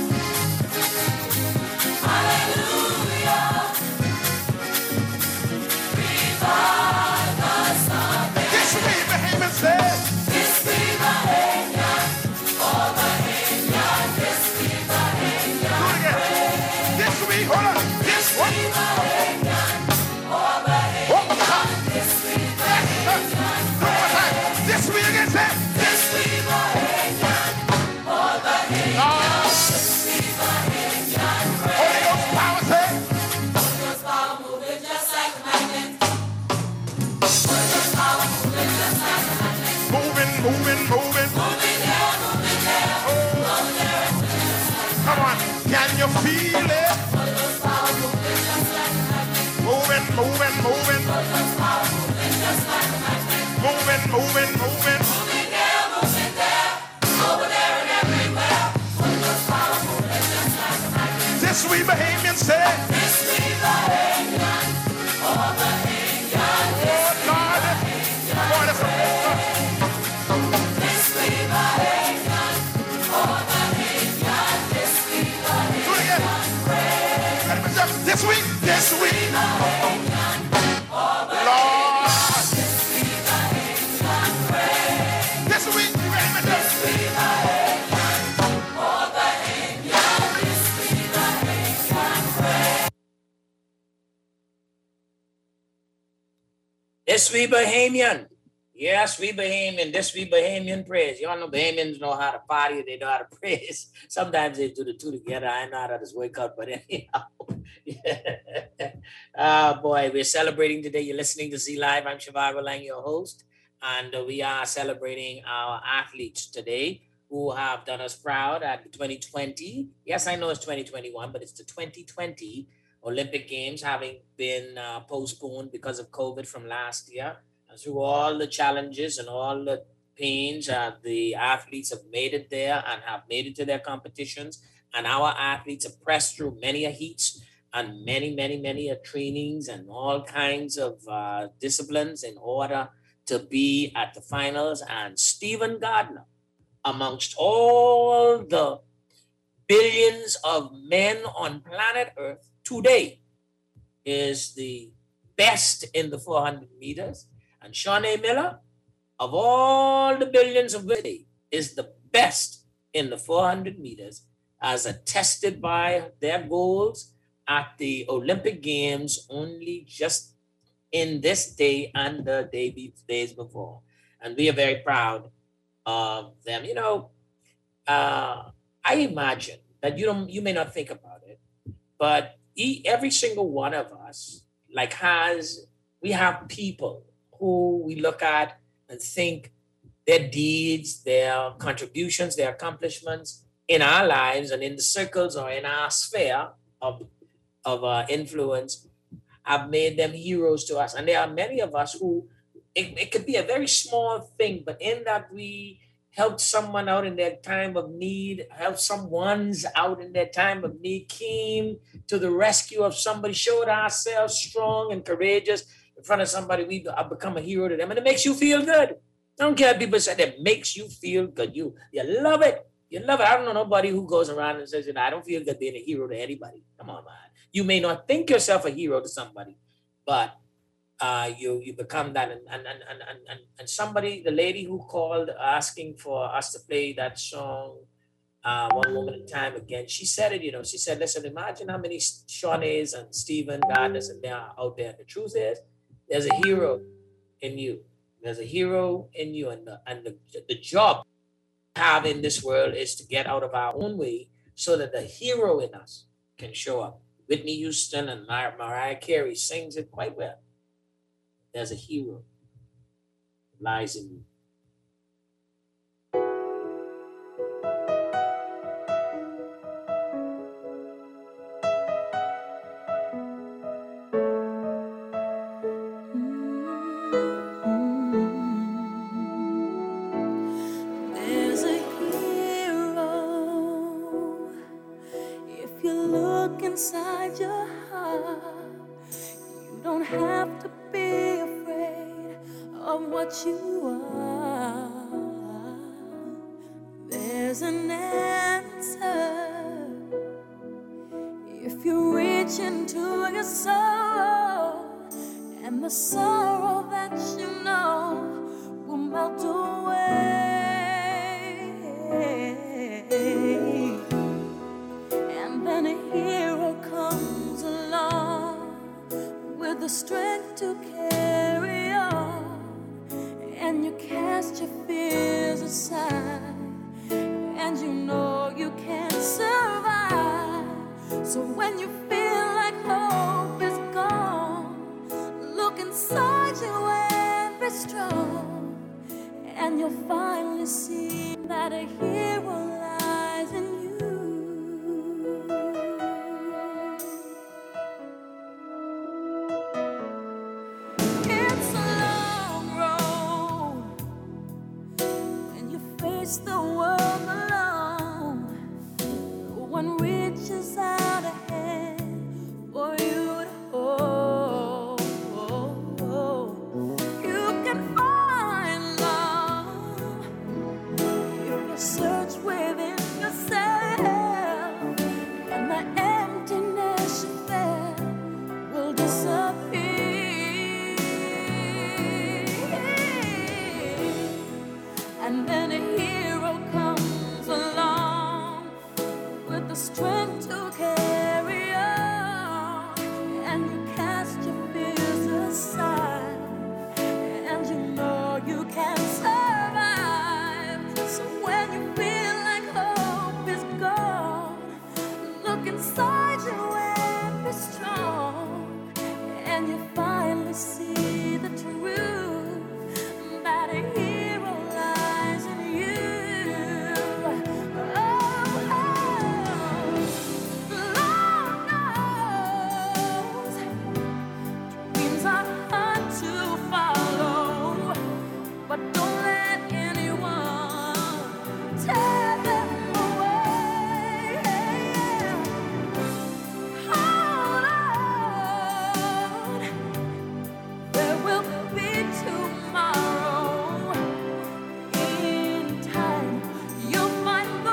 Hallelujah. Revive us again. This we Bahamian say. This we Bahamian. Oh, Bahamian. This we Bahamian. Do it again. This we, hold on. This one. Bahamian. Oh, Bahamian. This we Bahamian. Do it one time. This we again say. This we Bahamian. Oh, Bahamian. This we Bahamian. Holy Ghost power say. Holy Ghost power moving just like a magnet. Holy Ghost power moving just like a magnet. Moving, moving, moving. Moving there, moving there. Moving there and moving just like a magnet. Come on, can you feel it? Holy Ghost power moving just like a magnet. Moving, moving, moving. Holy Ghost power moving just like a magnet. Moving, moving, moving. Moving there, moving there. Over there and everywhere. Holy Ghost power moving just like a magnet. This we Bahamian say. This we Bahamian. Oh, Bahamian. Oh, Lord. Boy, that's a this we Bahamian. Oh, Bahamian. This we Bahamian. Do it again. Ready, Mister? This week. This week. Bahamian. Oh, Lord. This we Bahamian. This week. You ready, Mister? This we Bahamian. Oh, Bahamian. This we Bahamian. This we Bahamian. Yes, we Bahamian. This we Bahamian praise. Y'all know Bahamians know how to party. They know how to praise. Sometimes they do the two together. I know how to just wake up, but anyhow. Ah, boy, we're celebrating today. You're listening to Z Live. I'm Shivago Lang, your host. And uh, we are celebrating our athletes today who have done us proud at the twenty twenty. Yes, I know it's twenty twenty-one, but it's the twenty twenty Olympic Games having been uh, postponed because of COVID from last year. And through all the challenges and all the pains, uh, the athletes have made it there and have made it to their competitions. And our athletes have pressed through many a heats and many, many, many a trainings and all kinds of uh, disciplines in order to be at the finals. And Stephen Gardner, amongst all the billions of men on planet Earth today, is the best in the four hundred meters. And Shawnee Miller, of all the billions of women, is the best in the four hundred meters, as attested by their goals at the Olympic Games only just in this day and the day be- days before. And we are very proud of them. You know, uh, I imagine that you don't, you may not think about it, but e- every single one of us, like has, we have people who we look at and think their deeds, their contributions, their accomplishments in our lives and in the circles or in our sphere of, of uh, influence have made them heroes to us. And there are many of us who, it, it could be a very small thing, but in that we helped someone out in their time of need, helped someone's out in their time of need, came to the rescue of somebody, showed ourselves strong and courageous in front of somebody. We have become a hero to them, and it makes you feel good. I don't care if people say that makes you feel good. You, you love it. You love it. I don't know nobody who goes around and says, you know, I don't feel good being a hero to anybody. Come on, man. You may not think yourself a hero to somebody, but uh, you you become that. And and, and, and, and, and and somebody, the lady who called asking for us to play that song, uh, One Moment in Time again, she said it, you know, she said, listen, imagine how many Shaunays and Stephen Gardners and they are out there. The truth is, there's a hero in you. There's a hero in you. And the, and the, the job we have in this world is to get out of our own way so that the hero in us can show up. Whitney Houston and Mar- Mariah Carey sings it quite well. There's a hero lies in you. There's a hero. If you look inside your heart, you don't have to be afraid of what you are. There's an answer. If you reach into your soul, and the sorrow that you know will melt away. And then a hero comes along with the strength to carry on, and you cast your fears aside, and you know you can survive. So when you feel like hope is gone, look inside you and be strong, and you'll finally see that a hero lies in you. It's a long road when you face the world alone. No one reaches out a hand for you to hold. You can find love if you search within yourself, and the emptiness you felt will disappear. And then a hero comes along with the strength to carry on, and you cast your fears aside, and you know you can survive. So when you feel like hope is gone, look inside you and be strong, and you finally see the truth that a hero lies in you. Oh, Lord knows dreams are hard to follow, but don't let anyone tear them away. Hold on, there will be tomorrow. In time, you'll find the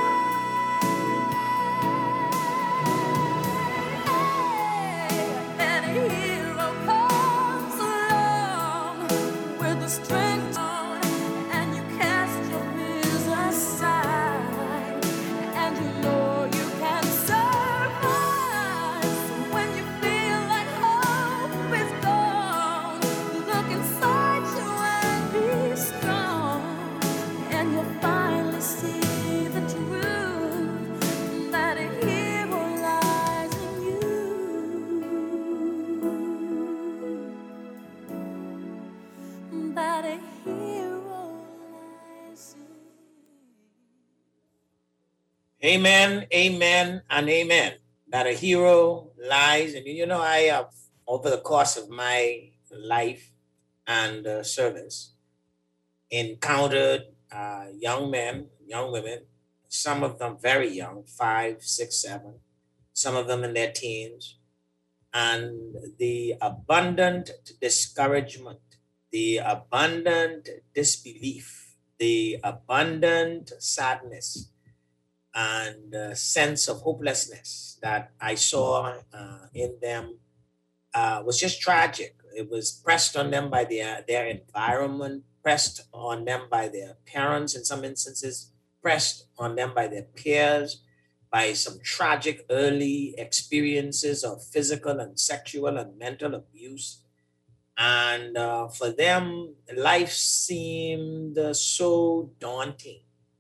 way. And a hero comes along with the strength on, and you cast your fears aside, and you know you can survive. So when you feel like hope is gone, look inside you and be strong, and you'll finally see the truth that a hero lies in you. That a hero lies in Amen, amen, and amen. That a hero lies. And you know, I have, over the course of my life and uh, service, encountered uh, young men, young women, some of them very young, five, six, seven, some of them in their teens, and the abundant discouragement, the abundant disbelief, the abundant sadness, and uh, sense of hopelessness that I saw uh, in them uh, was just tragic. It was pressed on them by their, their environment, pressed on them by their parents in some instances, pressed on them by their peers, by some tragic early experiences of physical and sexual and mental abuse. And uh, for them, life seemed uh, so daunting.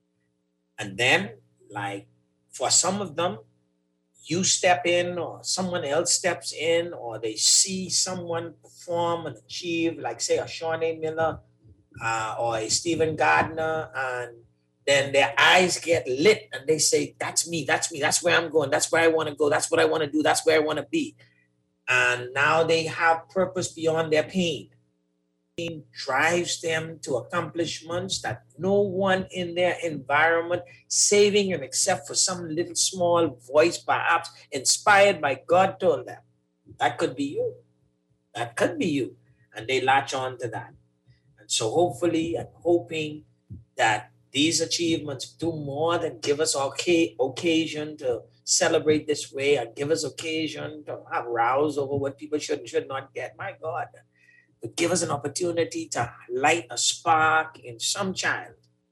And then, like, for some of them, you step in or someone else steps in, or they see someone perform and achieve, like, say, a Shawnee Miller uh, or a Stephen Gardner, and then their eyes get lit and they say, that's me, that's me, that's where I'm going, that's where I want to go, that's what I want to do, that's where I want to be. And now they have purpose beyond their pain. Pain drives them to accomplishments that no one in their environment, saving them except for some little small voice, perhaps inspired by God, told them. That could be you. That could be you. And they latch on to that. And so hopefully and hoping that these achievements do more than give us okay, occasion to celebrate this way and give us occasion to have rouse over what people should and should not get. My God. But give us an opportunity to light a spark in some child,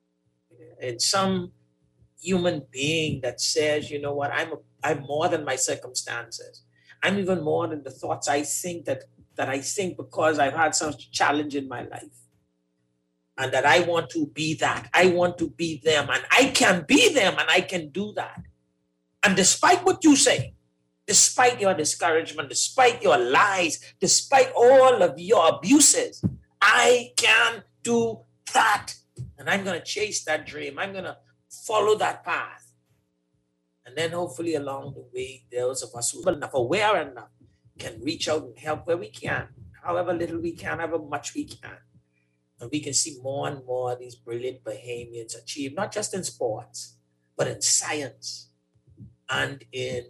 in some human being that says, you know what, I'm a, I'm more than my circumstances. I'm even more than the thoughts I think that, that I think because I've had such challenge in my life. And that I want to be that. I want to be them. And I can be them and I can do that. And despite what you say, despite your discouragement, despite your lies, despite all of your abuses, I can do that. And I'm going to chase that dream. I'm going to follow that path. And then hopefully along the way, those of us who are enough, aware enough, can reach out and help where we can, however little we can, however much we can. And we can see more and more of these brilliant Bahamians achieve, not just in sports, but in science and in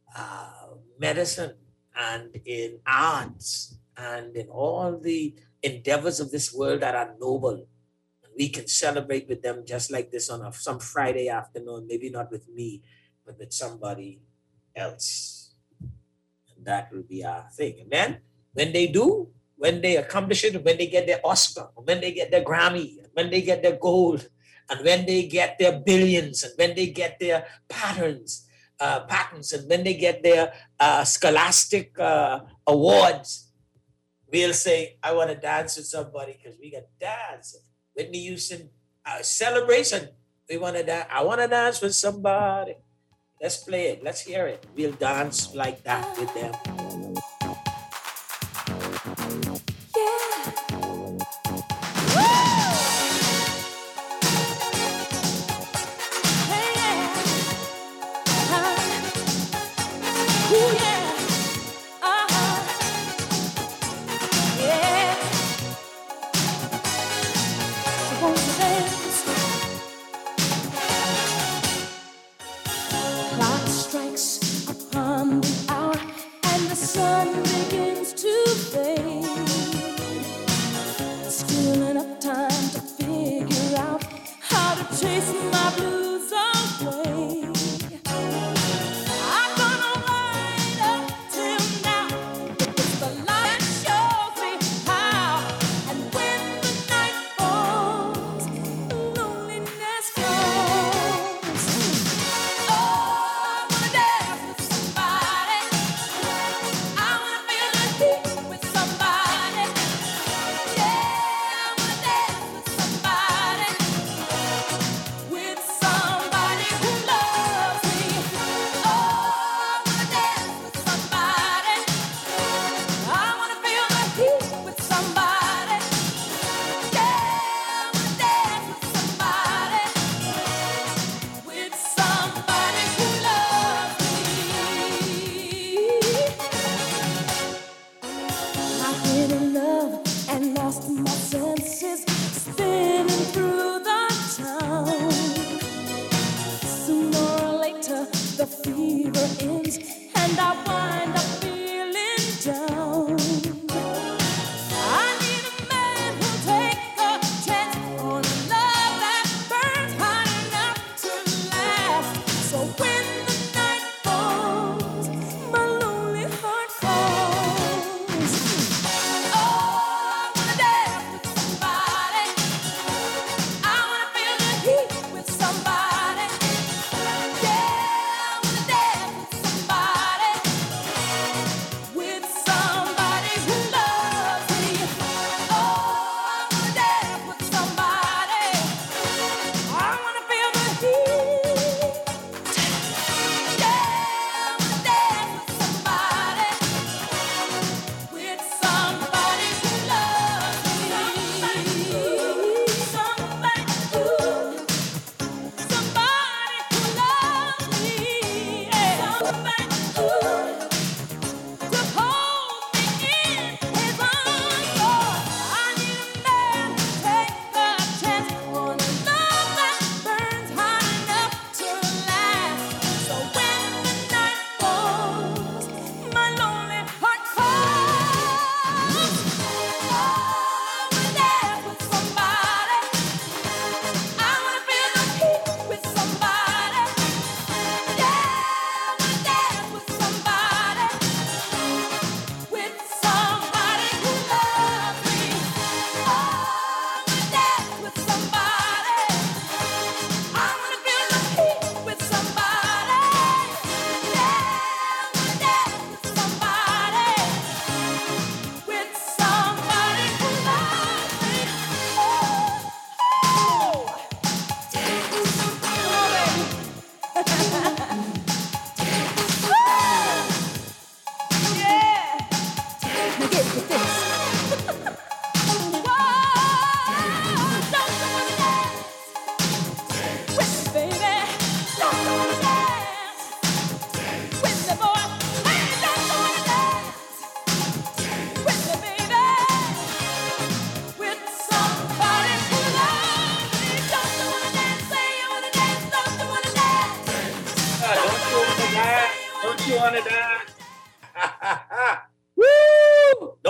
uh, medicine and in arts and in all the endeavors of this world that are noble. And we can celebrate with them just like this on a, some Friday afternoon, maybe not with me, but with somebody else. And that will be our thing. And then when they do, when they accomplish it, when they get their Oscar, when they get their Grammy, when they get their gold, and when they get their billions, and when they get their patterns, uh, patents, and when they get their uh, scholastic uh, awards, we'll say, I want to dance with somebody because we got to dance. Whitney Houston uh, celebration. We want to dance. I want to dance with somebody. Let's play it. Let's hear it. We'll dance like that with them. When the night falls, my lonely heart calls.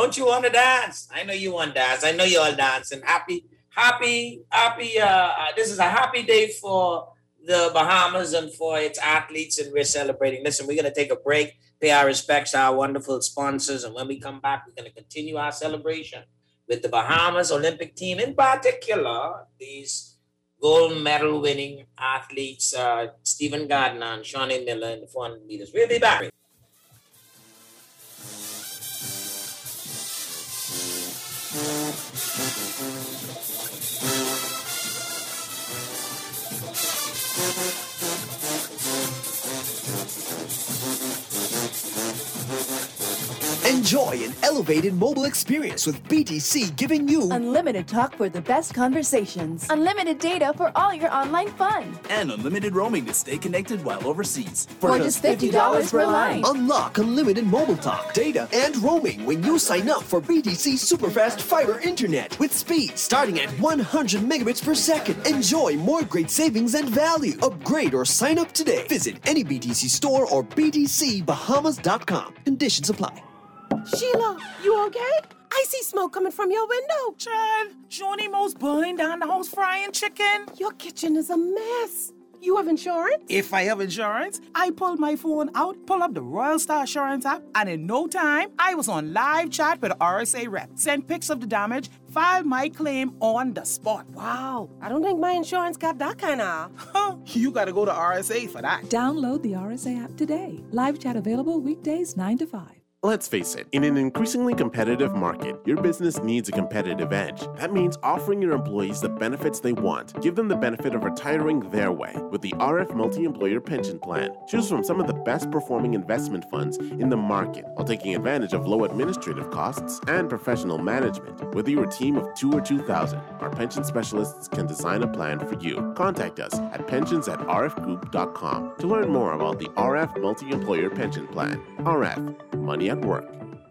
Don't you want to dance? I know you want to dance. I know you all dancing. Happy, happy, happy. Uh, uh, this is a happy day for the Bahamas and for its athletes, and we're celebrating. Listen, we're going to take a break, pay our respects to our wonderful sponsors, and when we come back, we're going to continue our celebration with the Bahamas Olympic team, in particular, these gold medal winning athletes, uh, Stephen Gardner and Shawnee Miller in the four hundred meters. We'll be back. Enjoy an elevated mobile experience with B T C, giving you unlimited talk for the best conversations, unlimited data for all your online fun, and unlimited roaming to stay connected while overseas. For just fifty dollars per line. Unlock unlimited mobile talk, data, and roaming when you sign up for B T C Superfast Fiber Internet with speeds starting at one hundred megabits per second. Enjoy more great savings and value. Upgrade or sign up today. Visit any B T C store or B T C Bahamas dot com. Conditions apply. Sheila, you okay? I see smoke coming from your window. Child, Shawnee Mo's burning down the house frying chicken. Your kitchen is a mess. You have insurance? If I have insurance, I pulled my phone out, pull up the Royal Star Assurance app, and in no time, I was on live chat with the R S A rep. Sent pics of the damage, filed my claim on the spot. Wow, I don't think my insurance got that kind of. Huh, you gotta go to R S A for that. Download the R S A app today. Live chat available weekdays nine to five. Let's face it, in an increasingly competitive market, your business needs a competitive edge. That means offering your employees the benefits they want. Give them the benefit of retiring their way with the R F Multi-Employer Pension Plan. Choose from some of the best performing investment funds in the market while taking advantage of low administrative costs and professional management. Whether you're a team of two or two thousand, our pension specialists can design a plan for you. Contact us at pensions at r f group dot com to learn more about the R F Multi-Employer Pension Plan. R F, money at work.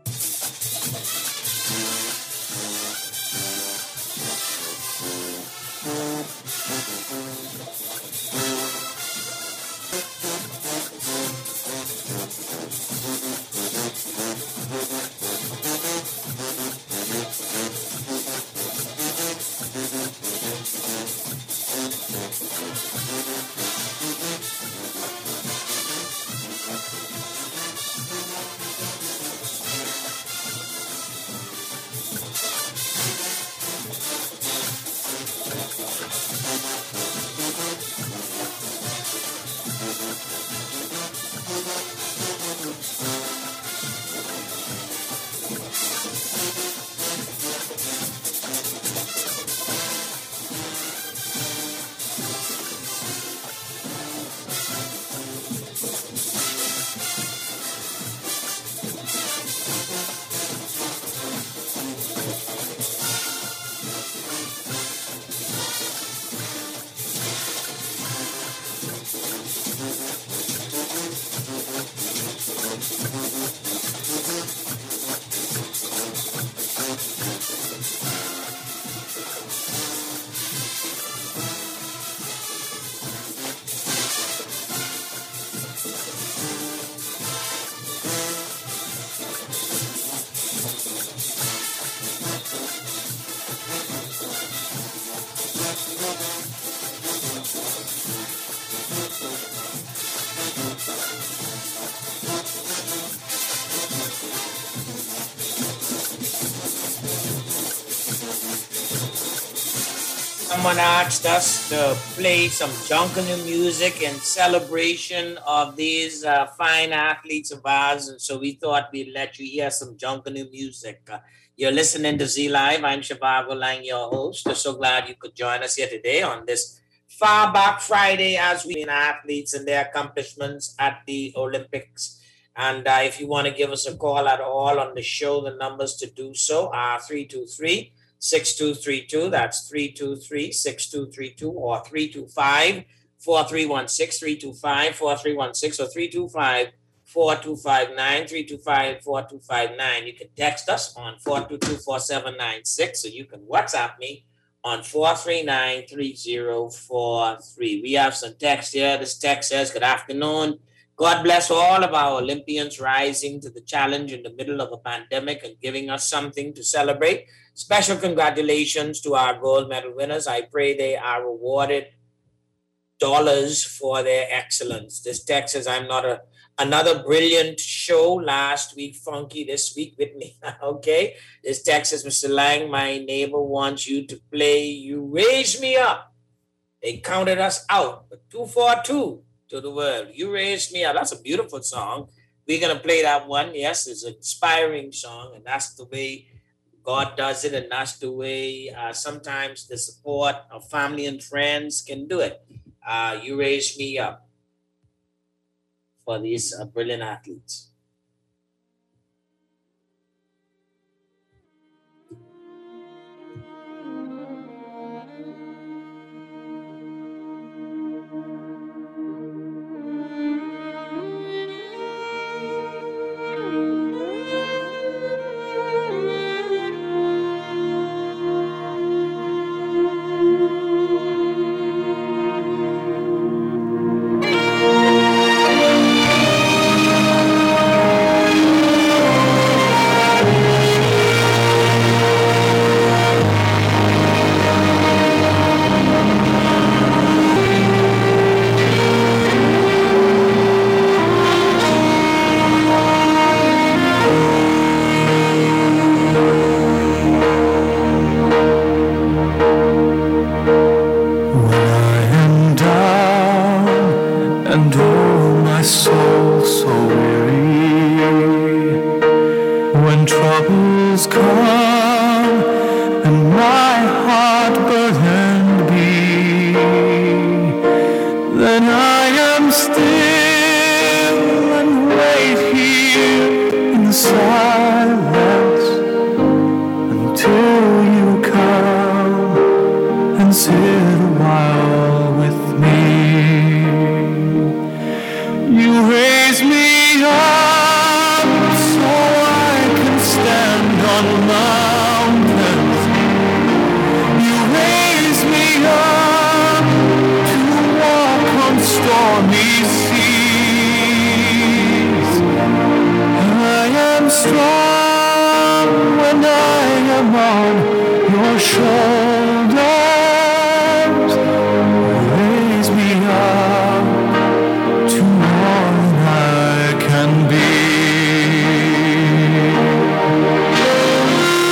Someone asked us to play some Junkanoo music in celebration of these uh, fine athletes of ours, and so we thought we'd let you hear some Junkanoo music. Uh, you're listening to Z Live. I'm Shivago Lang, your host. We're so glad you could join us here today on this Far Back Friday as we in athletes and their accomplishments at the Olympics. And uh, if you want to give us a call at all on the show, the numbers to do so are three two three, six two three two. That's three two three, six two three two or three two five, four three one six, three two five, four three one six or three two five, four two five nine, three two five, four two five nine. You can text us on four two two, four seven nine six, or you can WhatsApp me on four three nine, three zero four three. We have some text here. This text says, good afternoon. God bless all of our Olympians rising to the challenge in the middle of a pandemic and giving us something to celebrate. Special congratulations to our gold medal winners. I pray they are rewarded dollars for their excellence. This text says, I'm not a another brilliant show. Last week, funky. This week, Whitney. Okay. This text says, Mister Lang, my neighbor wants you to play You Raise Me Up. They counted us out, but two for two to the world. You Raised Me Up. That's a beautiful song. We're going to play that one. Yes, it's an inspiring song, and that's the way God does it, and that's the way uh, sometimes the support of family and friends can do it. Uh, you Raised Me Up for these uh, brilliant athletes. Can be.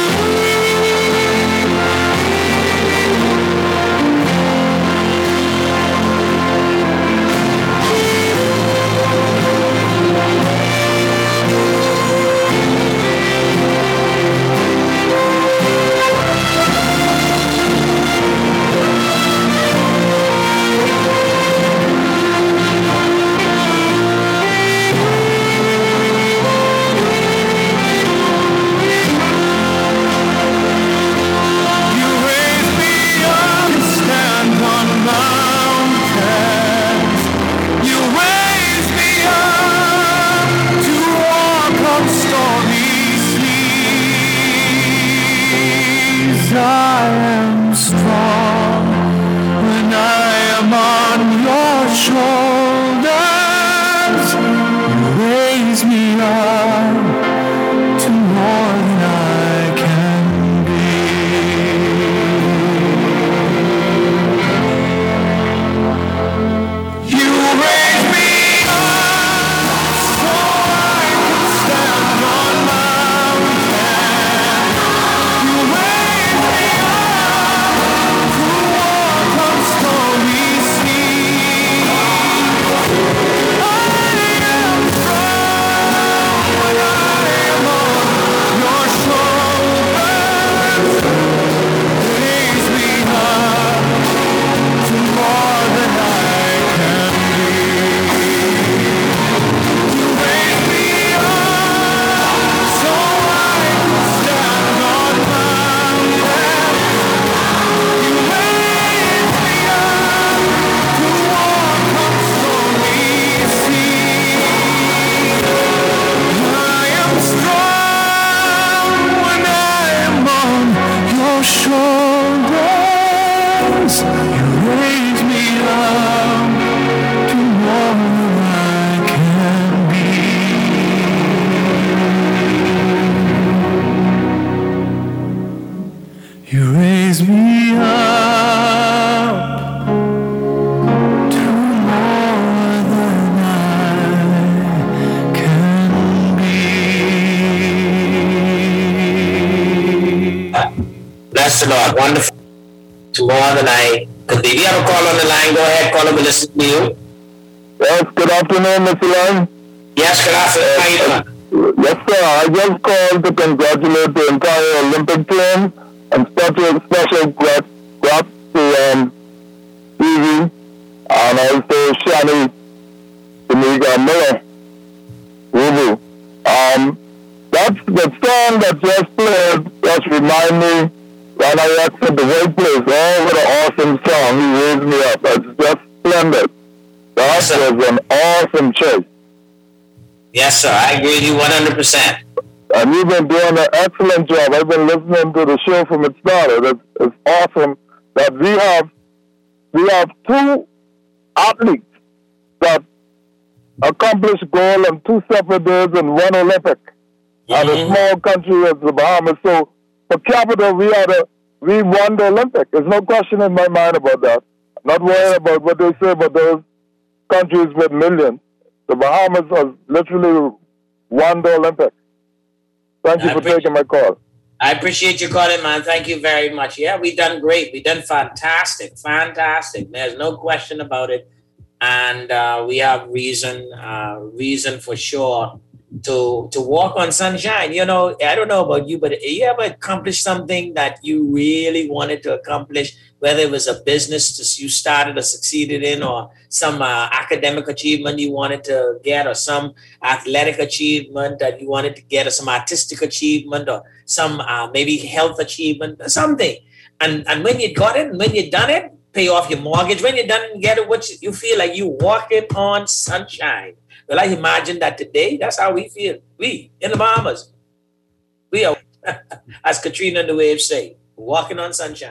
Bless the Lord. Wonderful. It's more than I could be. We have a call on the line. Go ahead, caller. We'll listen to you. Yes, good afternoon, Mister Lang. Yes, good afternoon. How you doing? Yes, sir. I just called to congratulate the entire Olympic team and special, special congrats to um, Evie and also Shani, Tamika Miller, Rubu. Um, that's the song that just played. Just remind me when I exit the workplace. Oh, what an awesome song! He raised me up. It's just splendid. That was an awesome choice. Yes, sir. I agree with you one hundred percent. And you've been doing an excellent job. I've been listening to the show from its start. It's, it's awesome that we have we have two athletes that accomplished goal in two separate days in one Olympic. Mm-hmm. And a small country as the Bahamas. So per capita, we are the we won the Olympic. There's no question in my mind about that. Not worrying about what they say about those countries with millions. The Bahamas has literally won the Olympics. Thank you I for taking my call. I appreciate you calling, man. Thank you very much. Yeah, we done great. We done fantastic, fantastic. There's no question about it. And uh, we have reason, uh, reason for sure to to walk on sunshine. You know, I don't know about you, but you ever accomplished something that you really wanted to accomplish, whether it was a business that you started or succeeded in, or some uh, academic achievement you wanted to get, or some athletic achievement that you wanted to get, or some artistic achievement, or some uh, maybe health achievement, or something. And and when you got it, and when you done it, pay off your mortgage. When you're done and get it, what you, you feel like you walking on sunshine. Well, I imagine that today, that's how we feel. We, in the Bahamas, we are, as Katrina and the Waves say, walking on sunshine.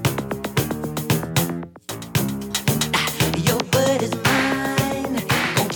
Your word is mine.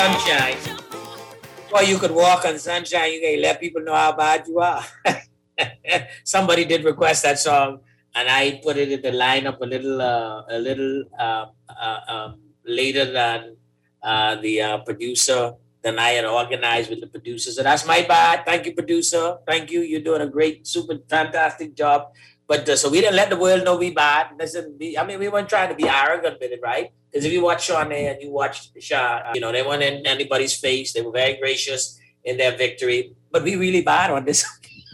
sunshine. Or you could walk on sunshine. You can let people know how bad you are. Somebody did request that song, and I put it in the lineup a little, uh, a little uh, uh, um, later than uh, the uh, producer than I had organized with the producer. So that's my bad. Thank you, producer. Thank you. You're doing a great, super, fantastic job. But uh, so we didn't let the world know we bad. Listen, we, I mean, we weren't trying to be arrogant with it, right? Because if you watch Shawnee and you watch Shah, you know, they weren't in anybody's face. They were very gracious in their victory. But we really bad on this.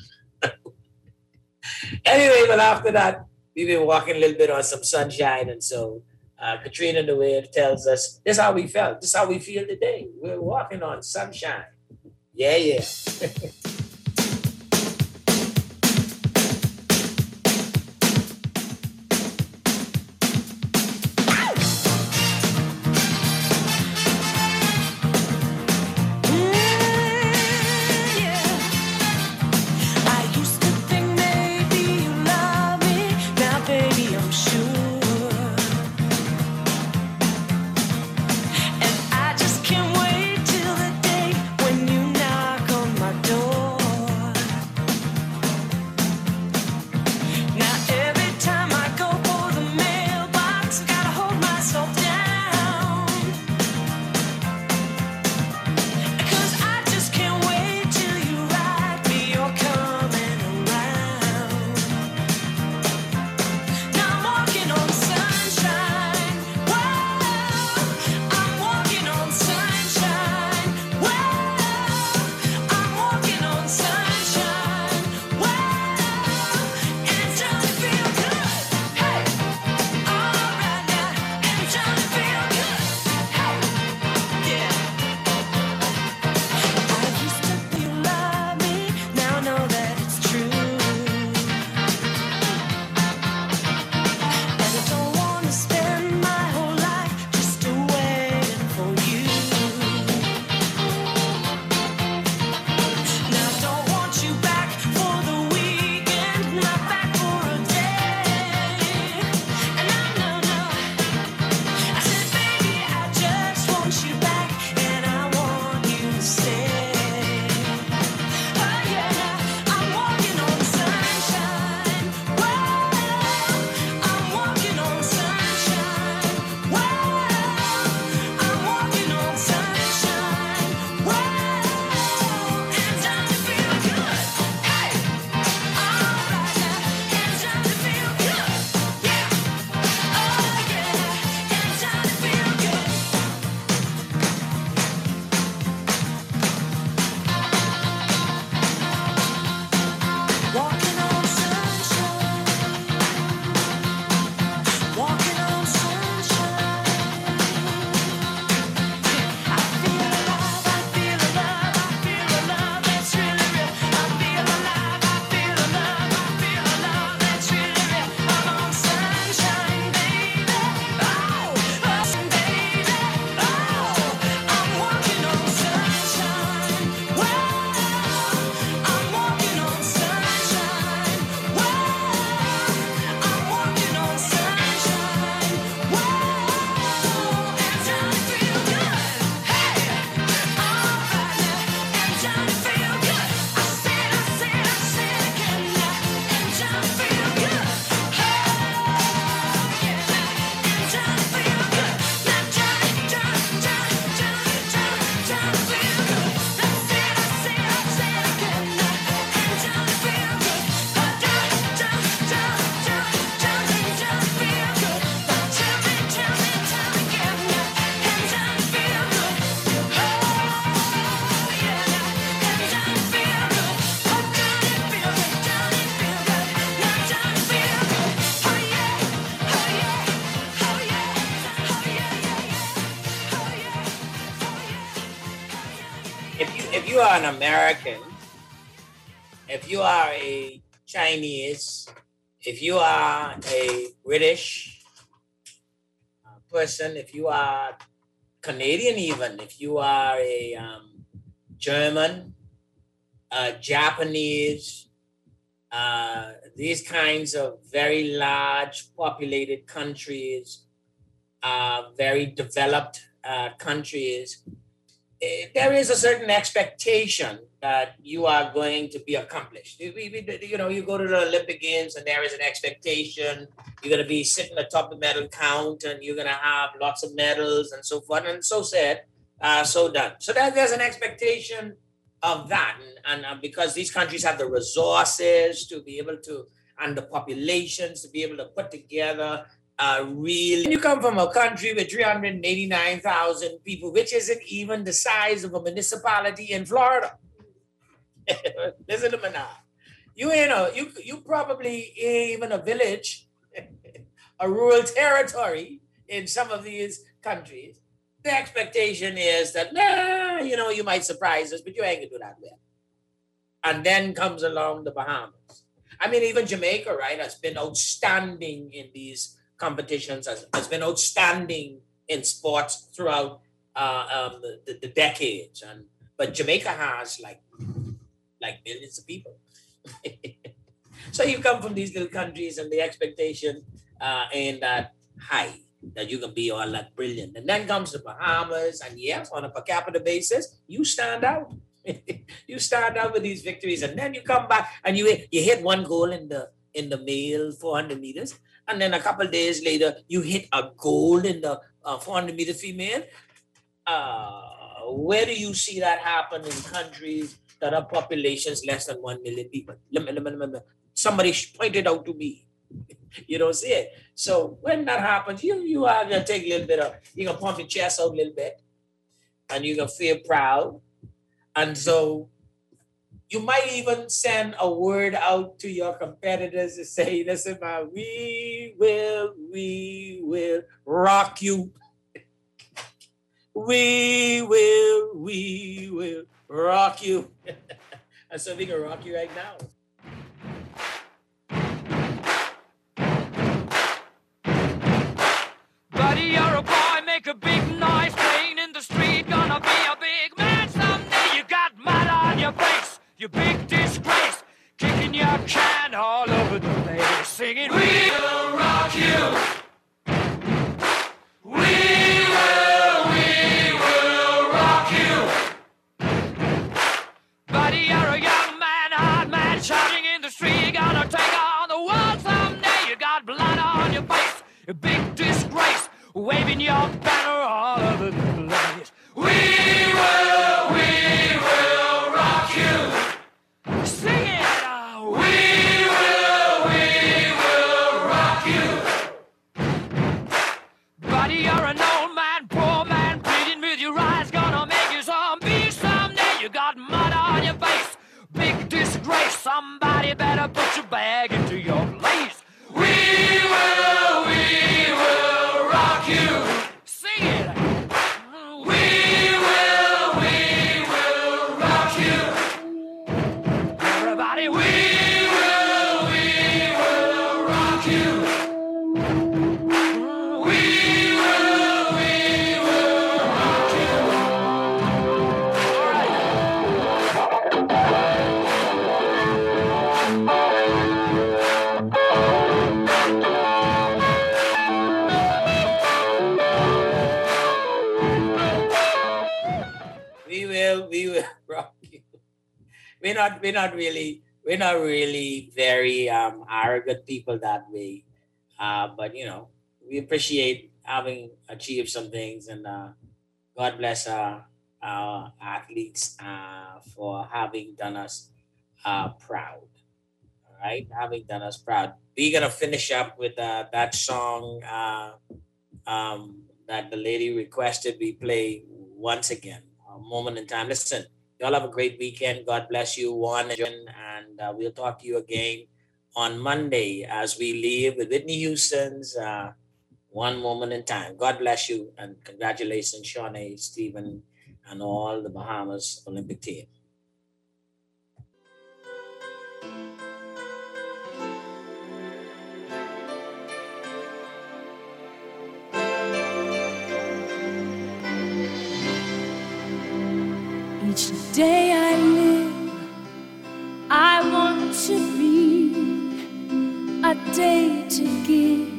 Anyway, but after that, we've been walking a little bit on some sunshine. And so uh, Katrina the Wave tells us, this is how we felt. This is how we feel today. We're walking on sunshine. Yeah, yeah. If you are an American, if you are a Chinese, if you are a British person, if you are Canadian even, if you are a um, German, uh, Japanese, uh, these kinds of very large populated countries, uh, very developed uh, countries, eh, there is a certain expectation that you are going to be accomplished. We, we, you know, you go to the Olympic Games and there is an expectation. You're going to be sitting atop the medal count and you're going to have lots of medals and so forth. And so said, uh, so done. So that there's an expectation of that. And, and uh, because these countries have the resources to be able to, and the populations to be able to put together uh, really. You come from a country with three hundred eighty-nine thousand people, which isn't even the size of a municipality in Florida. Listen to me now. You ain't a, you, you probably ain't even a village, a rural territory in some of these countries. The expectation is that, nah, you know, you might surprise us, but you ain't gonna do that well. And then comes along the Bahamas. I mean, even Jamaica, right, has been outstanding in these competitions, has, has been outstanding in sports throughout uh, um, the, the, the decades. And but Jamaica has like like millions of people. So you come from these little countries and the expectation uh, ain't that high that you can be all that brilliant. And then comes the Bahamas, and yes, on a per capita basis, you stand out. You stand out with these victories, and then you come back and you you hit one goal in the in the male four hundred meters, and then a couple of days later you hit a gold in the uh, four hundred meter female. Uh, where do you see that happen in countries that have populations less than one million people? Somebody pointed out to me. You don't see it. So when that happens, you you are gonna take a little bit of, you gonna pump your chest out a little bit, and you're gonna feel proud. And so you might even send a word out to your competitors to say, listen, man, we will, we will rock you. We will, we will rock you. And so we can rock you right now. Buddy, you're a boy, make a big noise, playing in the street, gonna be a big man someday. You got mud on your face, you big disgrace, kicking your can all over the place, singing, we will rock you. We will, we will rock you. Buddy, you're a young man, hard man, shouting in the street, you're gonna take on the world someday. You got blood on your face, a big disgrace, waving your banner all over the place. We will, we will rock you. Sing it. Oh. We will, we will rock you. Buddy, you're an old man, poor man, pleading with your eyes, gonna make you zombie someday. You got mud on your face, big disgrace. Somebody better put your bag into your place. We will, we will rock you. Sing it. We will, we will rock you. Everybody, we will, we will rock you. We will, we will rock you. All right. We will, we will rock you. We're not, we're not really, we're not really very um, arrogant people that way. Uh, but you know, we appreciate having achieved some things, and uh, God bless our, our athletes uh, for having done us uh, proud. All right, having done us proud. We're gonna finish up with uh, that song uh, um, that the lady requested we play once again. A moment in time. Listen, y'all have a great weekend. God bless you, Juan, and uh, we'll talk to you again on Monday as we leave with Whitney Houston's uh, One Moment in Time. God bless you, and congratulations, Shawnee, Stephen, and all the Bahamas Olympic team. Each day I live, I want to be a day to give